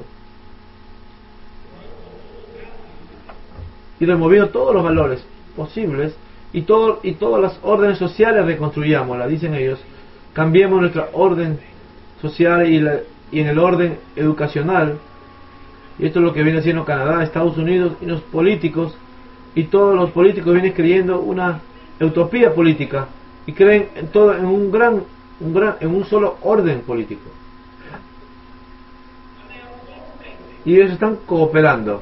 Y removiendo todos los valores posibles y, todo, y todas las órdenes sociales reconstruyámoslas, dicen ellos. Cambiemos nuestra orden social y, la, y en el orden educacional. Y esto es lo que viene haciendo Canadá, Estados Unidos y los políticos. Y todos los políticos vienen creyendo una utopía política y creen en todo, en un gran, un gran, en un solo orden político. Y ellos están cooperando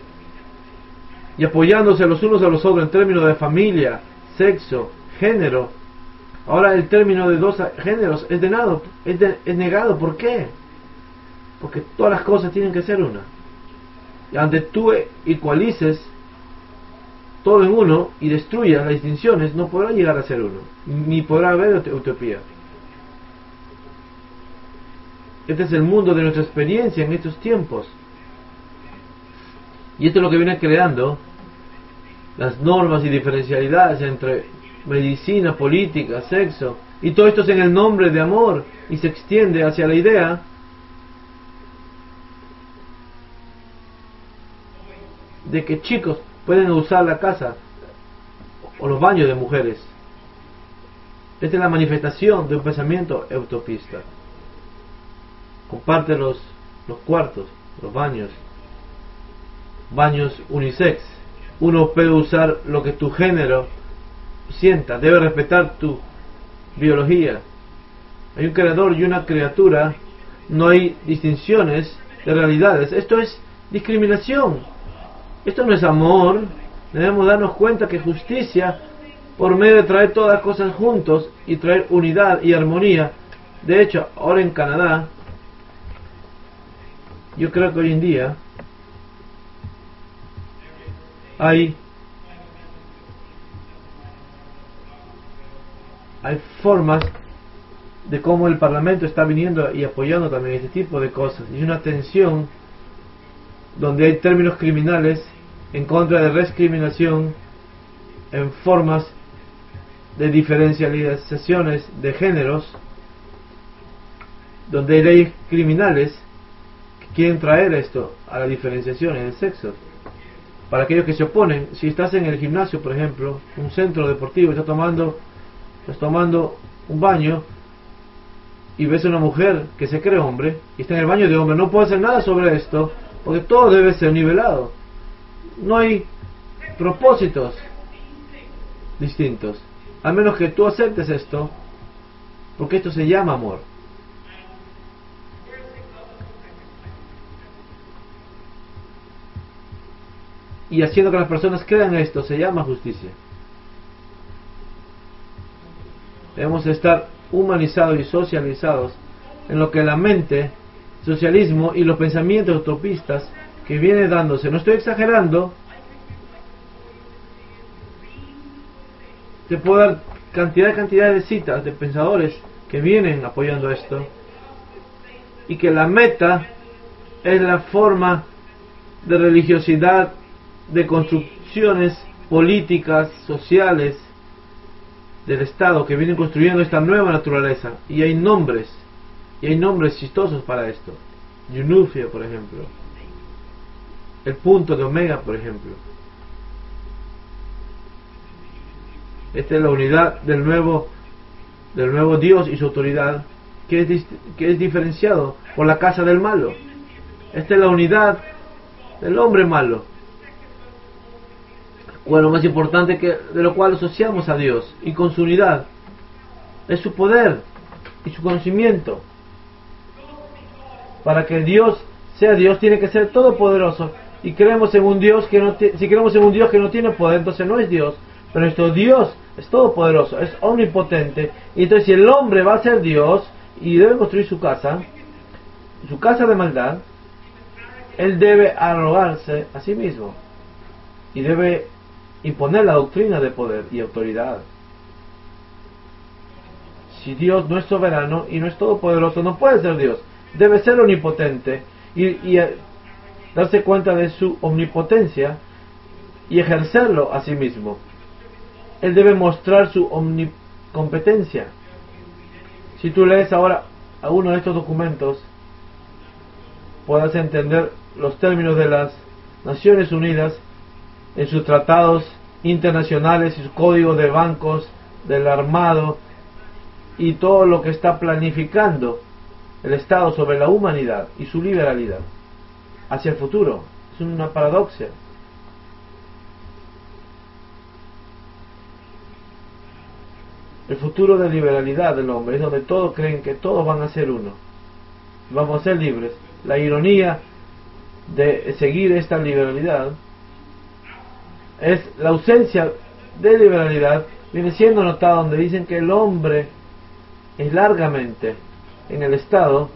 y apoyándose los unos a los otros en términos de familia, sexo, género. Ahora el término de dos géneros es denegado, es, de, es negado. ¿Por qué? Porque todas las cosas tienen que ser una. Y donde tú ecualices todo en uno y destruya las distinciones, no podrá llegar a ser uno, ni podrá haber utopía. Este es el mundo de nuestra experiencia en estos tiempos. Y esto es lo que viene creando las normas y diferencialidades entre medicina, política, sexo, y todo esto es en el nombre de amor, y se extiende hacia la idea de que chicos pueden usar la casa o los baños de mujeres. Esta es la manifestación de un pensamiento utopista. Comparte los, los cuartos, los baños, baños unisex. Uno puede usar lo que tu género sienta, debe respetar tu biología. Hay un creador y una criatura, no hay distinciones de realidades. Esto es discriminación, esto no es amor. Debemos darnos cuenta que justicia, por medio de traer todas las cosas juntos y traer unidad y armonía. De hecho, ahora en Canadá, yo creo que hoy en día hay hay formas de cómo el Parlamento está viniendo y apoyando también este tipo de cosas, y una tensión donde hay términos criminales en contra de discriminación en formas de diferencializaciones de géneros, donde hay leyes criminales que quieren traer esto a la diferenciación en el sexo. Para aquellos que se oponen, si estás en el gimnasio, por ejemplo, un centro deportivo, estás tomando, estás tomando un baño y ves a una mujer que se cree hombre y está en el baño de hombre, no puedo hacer nada sobre esto, porque todo debe ser nivelado. No hay propósitos distintos, a menos que tú aceptes esto, porque esto se llama amor. Y haciendo que las personas crean esto, se llama justicia. Debemos estar humanizados y socializados en lo que la mente, socialismo y los pensamientos utopistas que viene dándose. No estoy exagerando. Te puedo dar cantidad cantidad de citas de pensadores que vienen apoyando esto, y que la meta es la forma de religiosidad, de construcciones políticas, sociales del Estado que vienen construyendo esta nueva naturaleza. Y hay nombres, y hay nombres chistosos para esto. Yunufia, por ejemplo, el punto de Omega, por ejemplo. Esta es la unidad del nuevo del nuevo Dios y su autoridad, que es, que es diferenciado por la casa del malo. Esta es la unidad del hombre malo, bueno, más importante que de lo cual asociamos a Dios, y con su unidad es su poder y su conocimiento. Para que Dios sea Dios, tiene que ser todopoderoso, y creemos en un Dios que no si creemos en un Dios que no tiene poder, entonces no es Dios. Pero nuestro Dios es todopoderoso, es omnipotente, y entonces si el hombre va a ser Dios y debe construir su casa, su casa de maldad, él debe arrogarse a sí mismo y debe imponer la doctrina de poder y autoridad. Si Dios no es soberano y no es todopoderoso, no puede ser Dios. Debe ser omnipotente y, y darse cuenta de su omnipotencia y ejercerlo a sí mismo. Él debe mostrar su omnicompetencia. Si tú lees ahora a uno de estos documentos, podrás entender los términos de las Naciones Unidas en sus tratados internacionales y sus códigos de bancos, del armado y todo lo que está planificando el Estado sobre la humanidad y su liberalidad hacia el futuro. Es una paradoja. El futuro de liberalidad del hombre es donde todos creen que todos van a ser uno, vamos a ser libres. La ironía de seguir esta liberalidad es la ausencia de liberalidad. Viene siendo notado donde dicen que el hombre es largamente en el Estado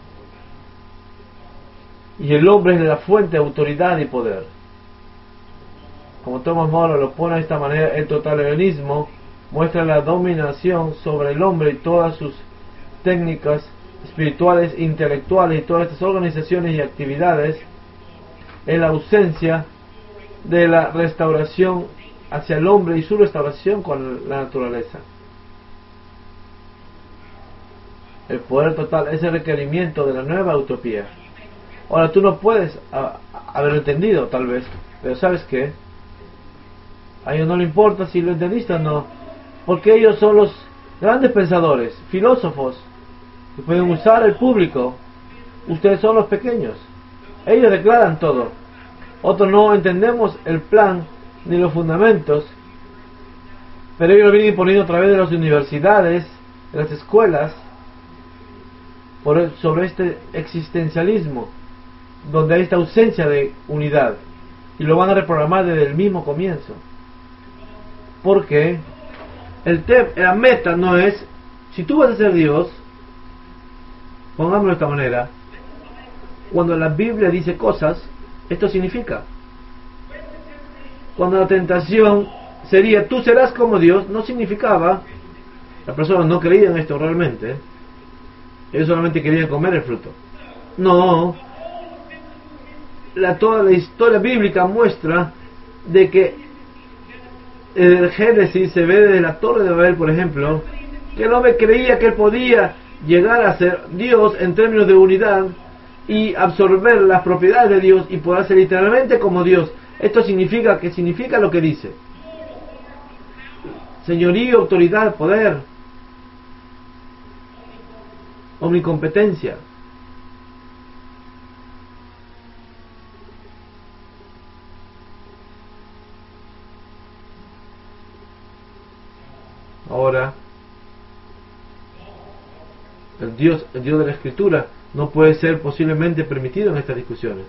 y el hombre es la fuente de autoridad y poder. como Thomas More lo pone de esta manera, el totalitarianismo muestra la dominación sobre el hombre y todas sus técnicas espirituales, intelectuales y todas estas organizaciones y actividades en la ausencia de la restauración hacia el hombre y su restauración con la naturaleza. El poder total es el requerimiento de la nueva utopía. Ahora, tú no puedes a, haber entendido, tal vez, pero ¿sabes qué? A ellos no le importa si lo entendiste o no, porque ellos son los grandes pensadores, filósofos, que pueden usar el público. Ustedes son los pequeños. Ellos declaran todo. Otros no entendemos el plan ni los fundamentos, pero ellos lo vienen imponiendo a través de las universidades, de las escuelas, por, sobre este existencialismo, donde hay esta ausencia de unidad, y lo van a reprogramar desde el mismo comienzo. Porque el te la meta no es, si tú vas a ser Dios, pongámoslo de esta manera, cuando la Biblia dice cosas, esto significa, cuando la tentación sería, tú serás como Dios, no significaba, las personas no creían esto realmente, ellos solamente querían comer el fruto. No, la, toda la historia bíblica muestra de que el Génesis se ve desde la Torre de Babel, por ejemplo, que el hombre creía que él podía llegar a ser Dios en términos de unidad y absorber las propiedades de Dios y poder ser literalmente como Dios. Esto significa que significa lo que dice: señorío, autoridad, poder, omnicompetencia. Ahora, el Dios, el Dios de la Escritura no puede ser posiblemente permitido en estas discusiones,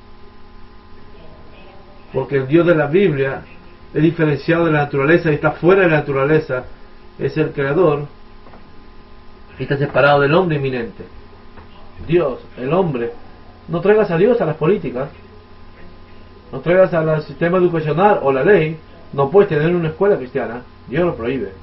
porque el Dios de la Biblia es diferenciado de la naturaleza y está fuera de la naturaleza, es el creador y está separado del hombre inminente. Dios, el hombre, no traigas a Dios a las políticas, no traigas al sistema educacional o la ley. No puedes tener una escuela cristiana, Dios lo prohíbe.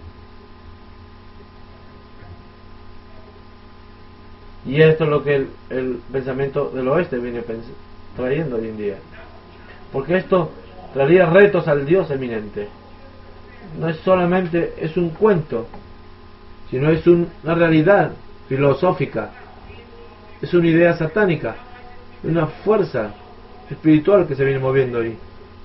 Y esto es lo que el, el pensamiento del oeste viene trayendo hoy en día, porque esto traería retos al Dios eminente. No es solamente es un cuento, sino es un, una realidad filosófica, es una idea satánica, una fuerza espiritual que se viene moviendo ahí.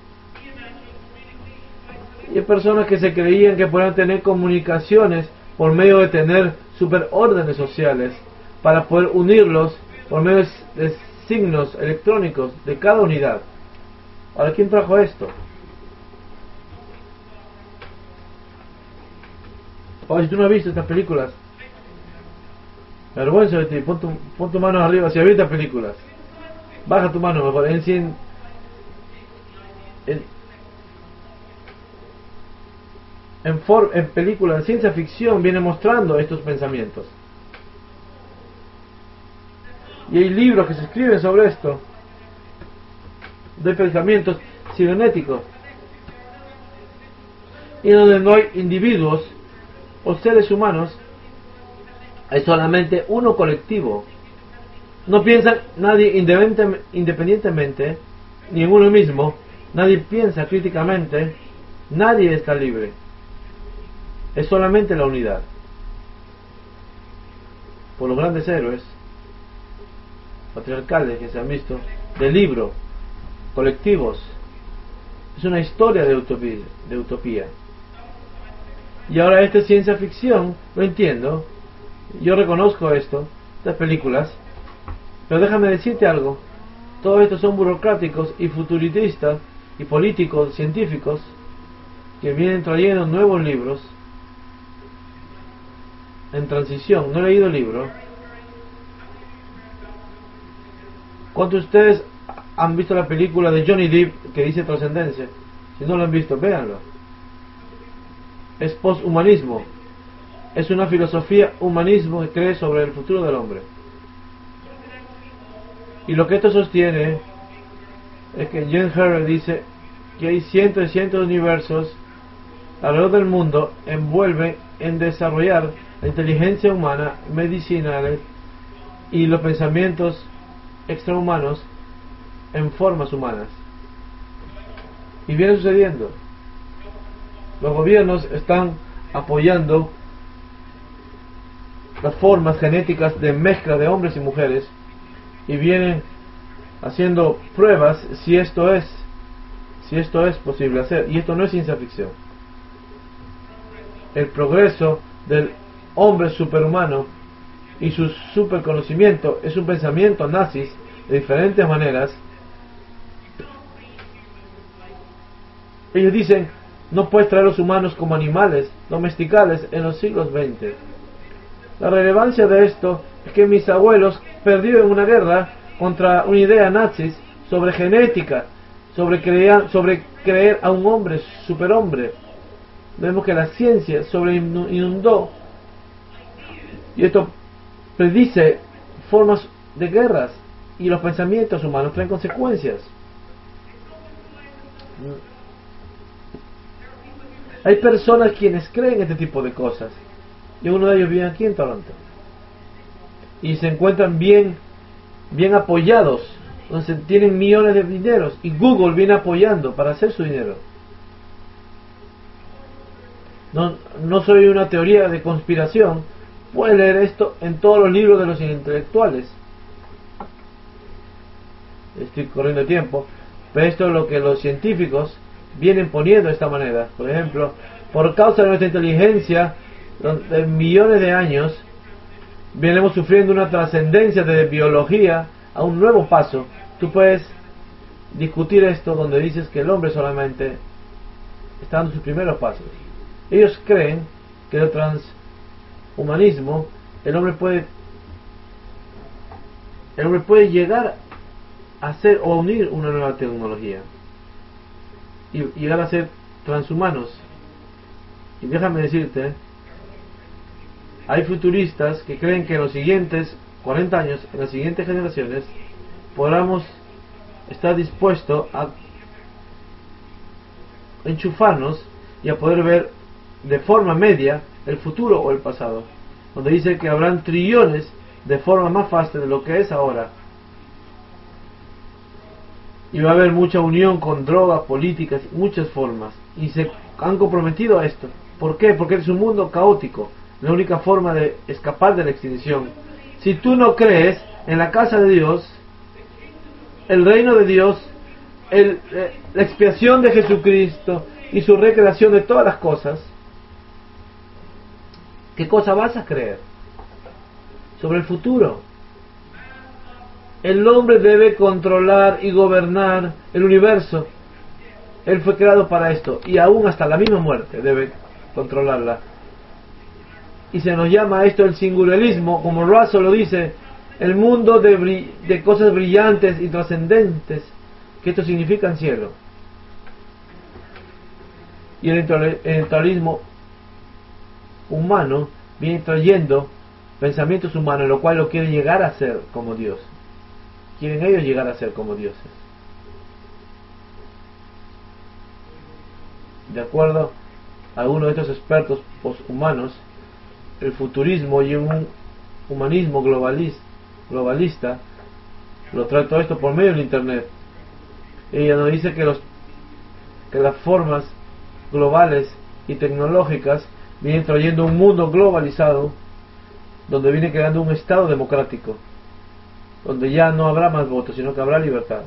Y hay personas que se creían que podían tener comunicaciones por medio de tener superórdenes sociales, para poder unirlos por medio de signos electrónicos de cada unidad. Ahora, ¿quién trajo esto? Ahora, si tú no has visto estas películas, me avergüenza de ti, pon tu, pon tu mano arriba si has visto estas películas. Baja tu mano mejor. En, en, en, en, for, en películas de ciencia ficción viene mostrando estos pensamientos. Y hay libros que se escriben sobre esto, de pensamientos cibernéticos, y donde no hay individuos o seres humanos, hay solamente uno colectivo. No piensa nadie independientemente, ni en uno mismo, nadie piensa críticamente, nadie está libre. Es solamente la unidad. Por los grandes héroes patriarcales que se han visto, de libro, colectivos, es una historia de utopía, de utopía. Y ahora esta es ciencia ficción, lo entiendo, yo reconozco esto, estas películas, pero déjame decirte algo, todos estos son burocráticos y futuristas y políticos, científicos, que vienen trayendo nuevos libros en transición. No he leído el libro. ¿Cuántos de ustedes han visto la película de Johnny Depp que dice trascendencia? Si no lo han visto, véanlo. Es posthumanismo. Es una filosofía humanismo que cree sobre el futuro del hombre. Y lo que esto sostiene es que James Herrera dice que hay cientos y cientos de universos alrededor del mundo, envuelve en desarrollar la inteligencia humana, medicinales y los pensamientos extrahumanos en formas humanas. Y viene sucediendo. Los gobiernos están apoyando las formas genéticas de mezcla de hombres y mujeres y vienen haciendo pruebas si esto es si esto es posible hacer, y esto no es ciencia ficción. El progreso del hombre superhumano y su superconocimiento es un pensamiento nazis de diferentes maneras. Ellos dicen: no puedes traer a los humanos como animales domesticables en los siglos veinte. La relevancia de esto es que mis abuelos perdieron una guerra contra una idea nazis sobre genética, sobre crear, sobre creer a un hombre superhombre. Vemos que la ciencia sobre inundó, y esto predice formas de guerras, y los pensamientos humanos traen consecuencias. Hay personas quienes creen este tipo de cosas, y uno de ellos vive aquí en Toronto y se encuentran bien bien apoyados, entonces tienen millones de dineros, y Google viene apoyando para hacer su dinero. No, no soy una teoría de conspiración. Puedes leer esto en todos los libros de los intelectuales. Estoy corriendo tiempo, pero esto es lo que los científicos vienen poniendo de esta manera. Por ejemplo, por causa de nuestra inteligencia de millones de años, venimos sufriendo una trascendencia de biología a un nuevo paso. Tú puedes discutir esto donde dices que el hombre solamente está dando sus primeros pasos. Ellos creen que el transhumanismo, el hombre puede el hombre puede llegar a hacer o a unir una nueva tecnología y llegar a ser transhumanos. Y déjame decirte, hay futuristas que creen que en los siguientes cuarenta años, en las siguientes generaciones, podamos estar dispuestos a enchufarnos y a poder ver de forma media el futuro o el pasado, donde dice que habrán trillones de forma más fácil de lo que es ahora, y va a haber mucha unión con drogas, políticas, muchas formas, y se han comprometido a esto. ¿Por qué? Porque es un mundo caótico, la única forma de escapar de la extinción. Si tú no crees en la casa de Dios, el reino de Dios, el, eh, la expiación de Jesucristo y su recreación de todas las cosas, ¿qué cosa vas a creer sobre el futuro? El hombre debe controlar y gobernar el universo. Él fue creado para esto, y aún hasta la misma muerte debe controlarla. Y se nos llama a esto el singularismo, como Russell lo dice, el mundo de, de cosas brillantes y trascendentes, que esto significa en cielo. Y el intelectualismo humano viene trayendo pensamientos humanos, lo cual lo quiere llegar a ser como Dios. Quieren ellos llegar a ser como dioses. De acuerdo a algunos de estos expertos posthumanos, el futurismo y un humanismo globalista, globalista lo trae todo esto por medio del internet. Ella nos dice que los que las formas globales y tecnológicas vienen trayendo un mundo globalizado, donde viene creando un estado democrático, donde ya no habrá más votos, sino que habrá libertad.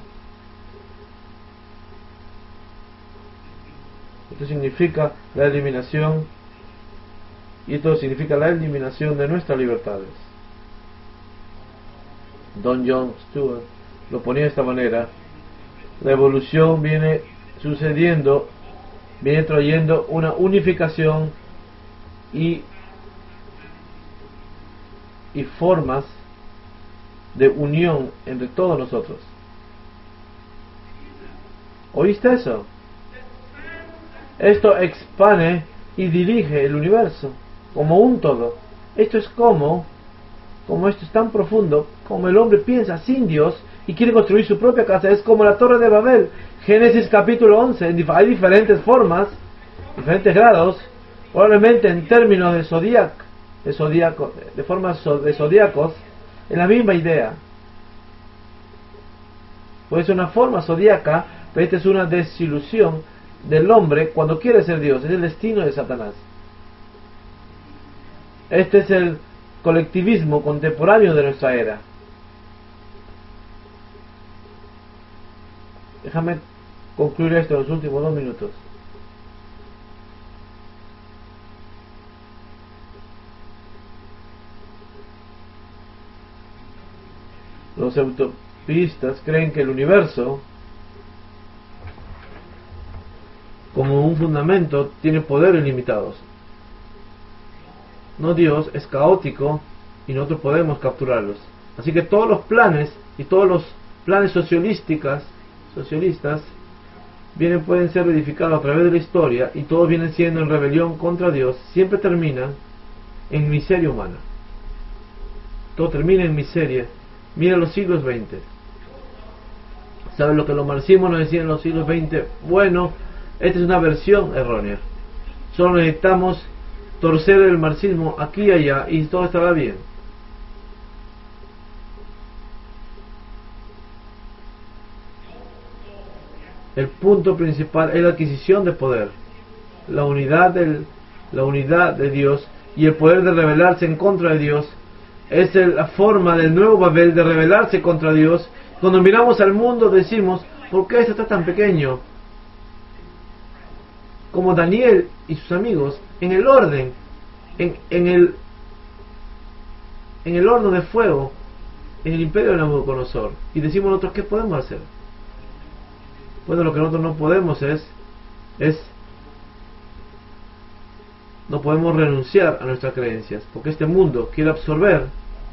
Esto significa la eliminación, y esto significa la eliminación de nuestras libertades. Don John Stewart lo ponía de esta manera: la evolución viene sucediendo, viene trayendo una unificación y, y formas de unión entre todos nosotros. ¿Oíste eso? Esto expande y dirige el universo como un todo. Esto es como, como esto es tan profundo, como el hombre piensa sin Dios y quieren construir su propia casa. Es como la Torre de Babel. Génesis capítulo once. Hay diferentes formas, diferentes grados, probablemente en términos de zodiac, de zodiaco, de formas de zodiacos, en la misma idea. Puede ser una forma zodiaca, pero esta es una desilusión del hombre cuando quiere ser Dios. Es el destino de Satanás. Este es el colectivismo contemporáneo de nuestra era. Déjame concluir esto en los últimos dos minutos. Los utopistas creen que el universo, como un fundamento, tiene poderes limitados. No, Dios es caótico y nosotros podemos capturarlos. Así que todos los planes y todos los planes sociolísticas, socialistas vienen, pueden ser verificados a través de la historia, y todos vienen siendo en rebelión contra Dios. Siempre terminan en miseria humana. Todo termina en miseria. Mira los siglos veinte. ¿Saben lo que los marxismos nos decían en los siglos veinte? Bueno, esta es una versión errónea. Solo necesitamos torcer el marxismo aquí y allá y todo estará bien. El punto principal es la adquisición de poder, la unidad del, la unidad de Dios y el poder de rebelarse en contra de Dios. Es la forma del nuevo Babel de rebelarse contra Dios. Cuando miramos al mundo decimos, ¿por qué esto está tan pequeño? Como Daniel y sus amigos, en el orden, en, en el en el horno de fuego, en el imperio de Nabucodonosor. Y decimos nosotros, ¿qué podemos hacer? Bueno, lo que nosotros no podemos es, es, no podemos renunciar a nuestras creencias, porque este mundo quiere absorber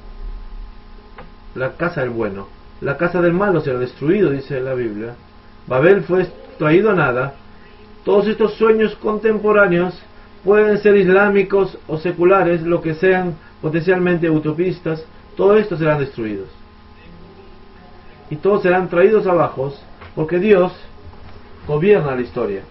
la casa del bueno. La casa del malo será destruido, dice la Biblia. Babel fue traído a nada. Todos estos sueños contemporáneos pueden ser islámicos o seculares, lo que sean potencialmente utopistas, todo esto serán destruidos. Y todos serán traídos abajo, porque Dios gobierna la historia.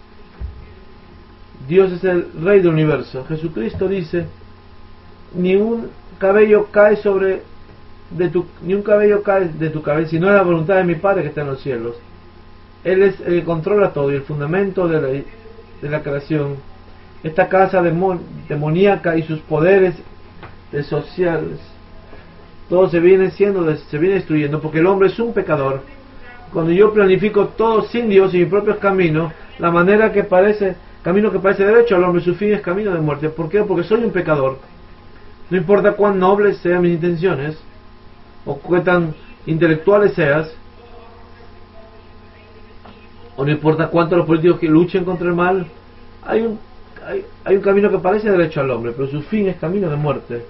Dios es el Rey del universo. Jesucristo dice, ni un cabello cae sobre de tu, ni un cabello cae de tu cabeza, si no es la voluntad de mi Padre que está en los cielos. Él es el que controla todo y el fundamento de la, de la creación. Esta casa demon, demoníaca y sus poderes de sociales, todo se viene siendo, se viene destruyendo, porque el hombre es un pecador. Cuando yo planifico todo sin Dios y mis propios caminos, la manera que parece, camino que parece derecho al hombre, su fin es camino de muerte. ¿Por qué? Porque soy un pecador. No importa cuán nobles sean mis intenciones, o qué tan intelectuales seas, o no importa cuánto los políticos que luchen contra el mal, hay un, hay, hay un camino que parece derecho al hombre, pero su fin es camino de muerte.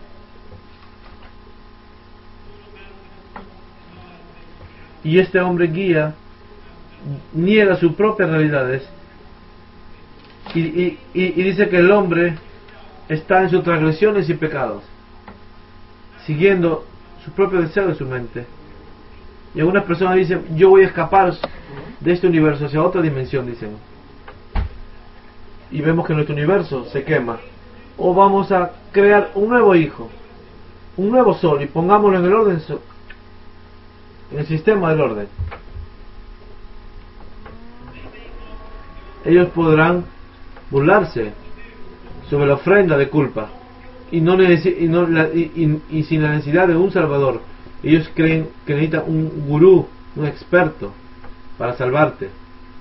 Y este hombre guía, niega sus propias realidades y, y, y, y dice que el hombre está en sus transgresiones y pecados, siguiendo sus propios deseos de su mente. Y algunas personas dicen, yo voy a escapar de este universo hacia otra dimensión, dicen. Y vemos que nuestro universo se quema. O vamos a crear un nuevo hijo, un nuevo sol, y pongámoslo en el orden, en el sistema del orden. Ellos podrán burlarse sobre la ofrenda de culpa y no necesi- y, no la, y, y, y sin la necesidad de un salvador. Ellos creen que necesitan un gurú, un experto para salvarte,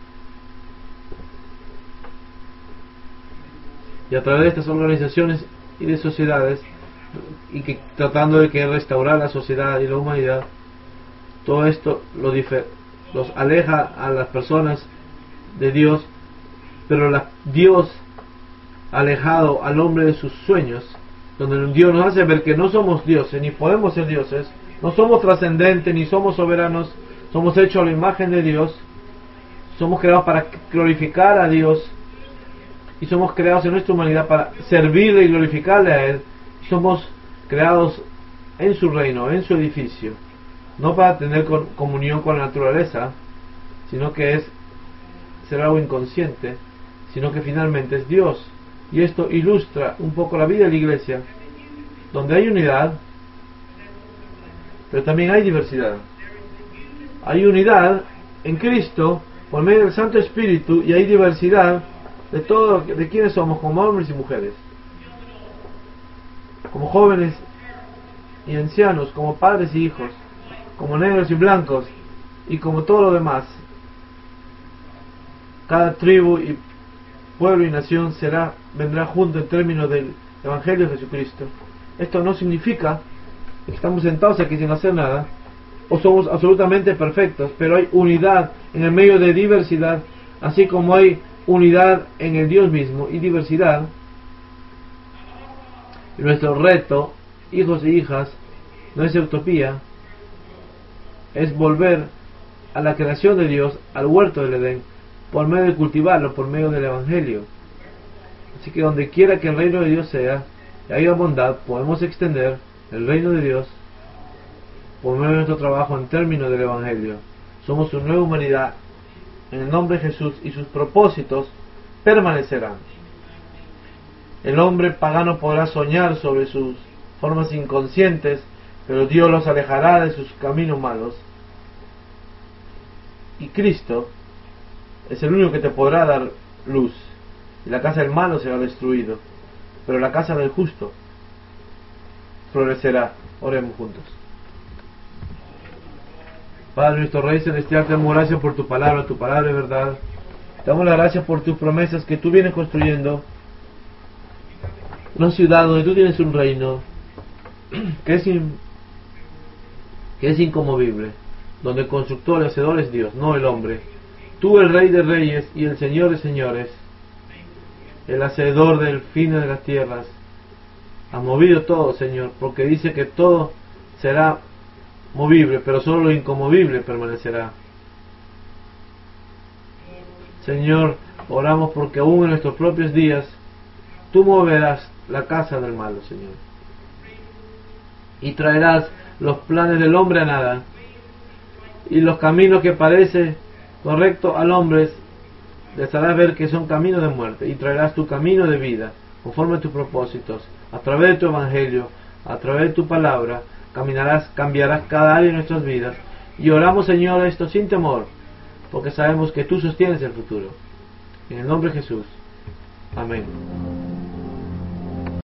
y a través de estas organizaciones y de sociedades, y que tratando de que restaurar la sociedad y la humanidad, todo esto lo difer- los aleja a las personas de Dios. Pero la, Dios alejado al hombre de sus sueños, donde Dios nos hace ver que no somos dioses, ni podemos ser dioses, no somos trascendentes, ni somos soberanos, somos hechos a la imagen de Dios, somos creados para glorificar a Dios, y somos creados en nuestra humanidad para servirle y glorificarle a Él. Somos creados en su reino, en su edificio. no para tener con, comunión con la naturaleza, sino que es ser algo inconsciente, sino que finalmente es Dios. Y esto ilustra un poco la vida de la iglesia, donde hay unidad, pero también hay diversidad. Hay unidad en Cristo por medio del Santo Espíritu, y hay diversidad de todo, de quienes somos como hombres y mujeres, como jóvenes y ancianos, como padres y hijos, como negros y blancos, y como todo lo demás. Cada tribu y pueblo y nación será, vendrá junto en términos del Evangelio de Jesucristo. Esto no significa que estamos sentados aquí sin hacer nada, o somos absolutamente perfectos, pero hay unidad en el medio de diversidad, así como hay unidad en el Dios mismo y diversidad. Y nuestro reto, hijos e hijas, no es utopía, es volver a la creación de Dios, al huerto del Edén, por medio de cultivarlo, por medio del Evangelio. Así que donde quiera que el reino de Dios sea, y haya bondad, podemos extender el reino de Dios por medio de nuestro trabajo en términos del Evangelio. Somos una nueva humanidad en el nombre de Jesús, y sus propósitos permanecerán. El hombre pagano podrá soñar sobre sus formas inconscientes, pero Dios los alejará de sus caminos malos. Y Cristo es el único que te podrá dar luz, y la casa del malo será destruido, pero la casa del justo florecerá. Oremos juntos. Padre nuestro, Rey celestial, te damos gracias por tu palabra, tu palabra de verdad. Te damos las gracias por tus promesas que tú vienes construyendo una ciudad donde tú tienes un reino que es, in, que es inconmovible, donde el constructor, el hacedor es Dios, no el hombre. Tú, el Rey de Reyes y el Señor de Señores, el hacedor del fin de las tierras, has movido todo, Señor, porque dice que todo será movible, pero solo lo inconmovible permanecerá. Señor, oramos porque aún en nuestros propios días tú moverás la casa del malo, Señor, y traerás los planes del hombre a nada, y los caminos que parece correcto al hombre les harás ver que son caminos de muerte, y traerás tu camino de vida conforme a tus propósitos, a través de tu evangelio, a través de tu palabra. Caminarás, cambiarás cada área de nuestras vidas, y oramos, Señor, esto sin temor, porque sabemos que tú sostienes el futuro. En el nombre de Jesús. Amén.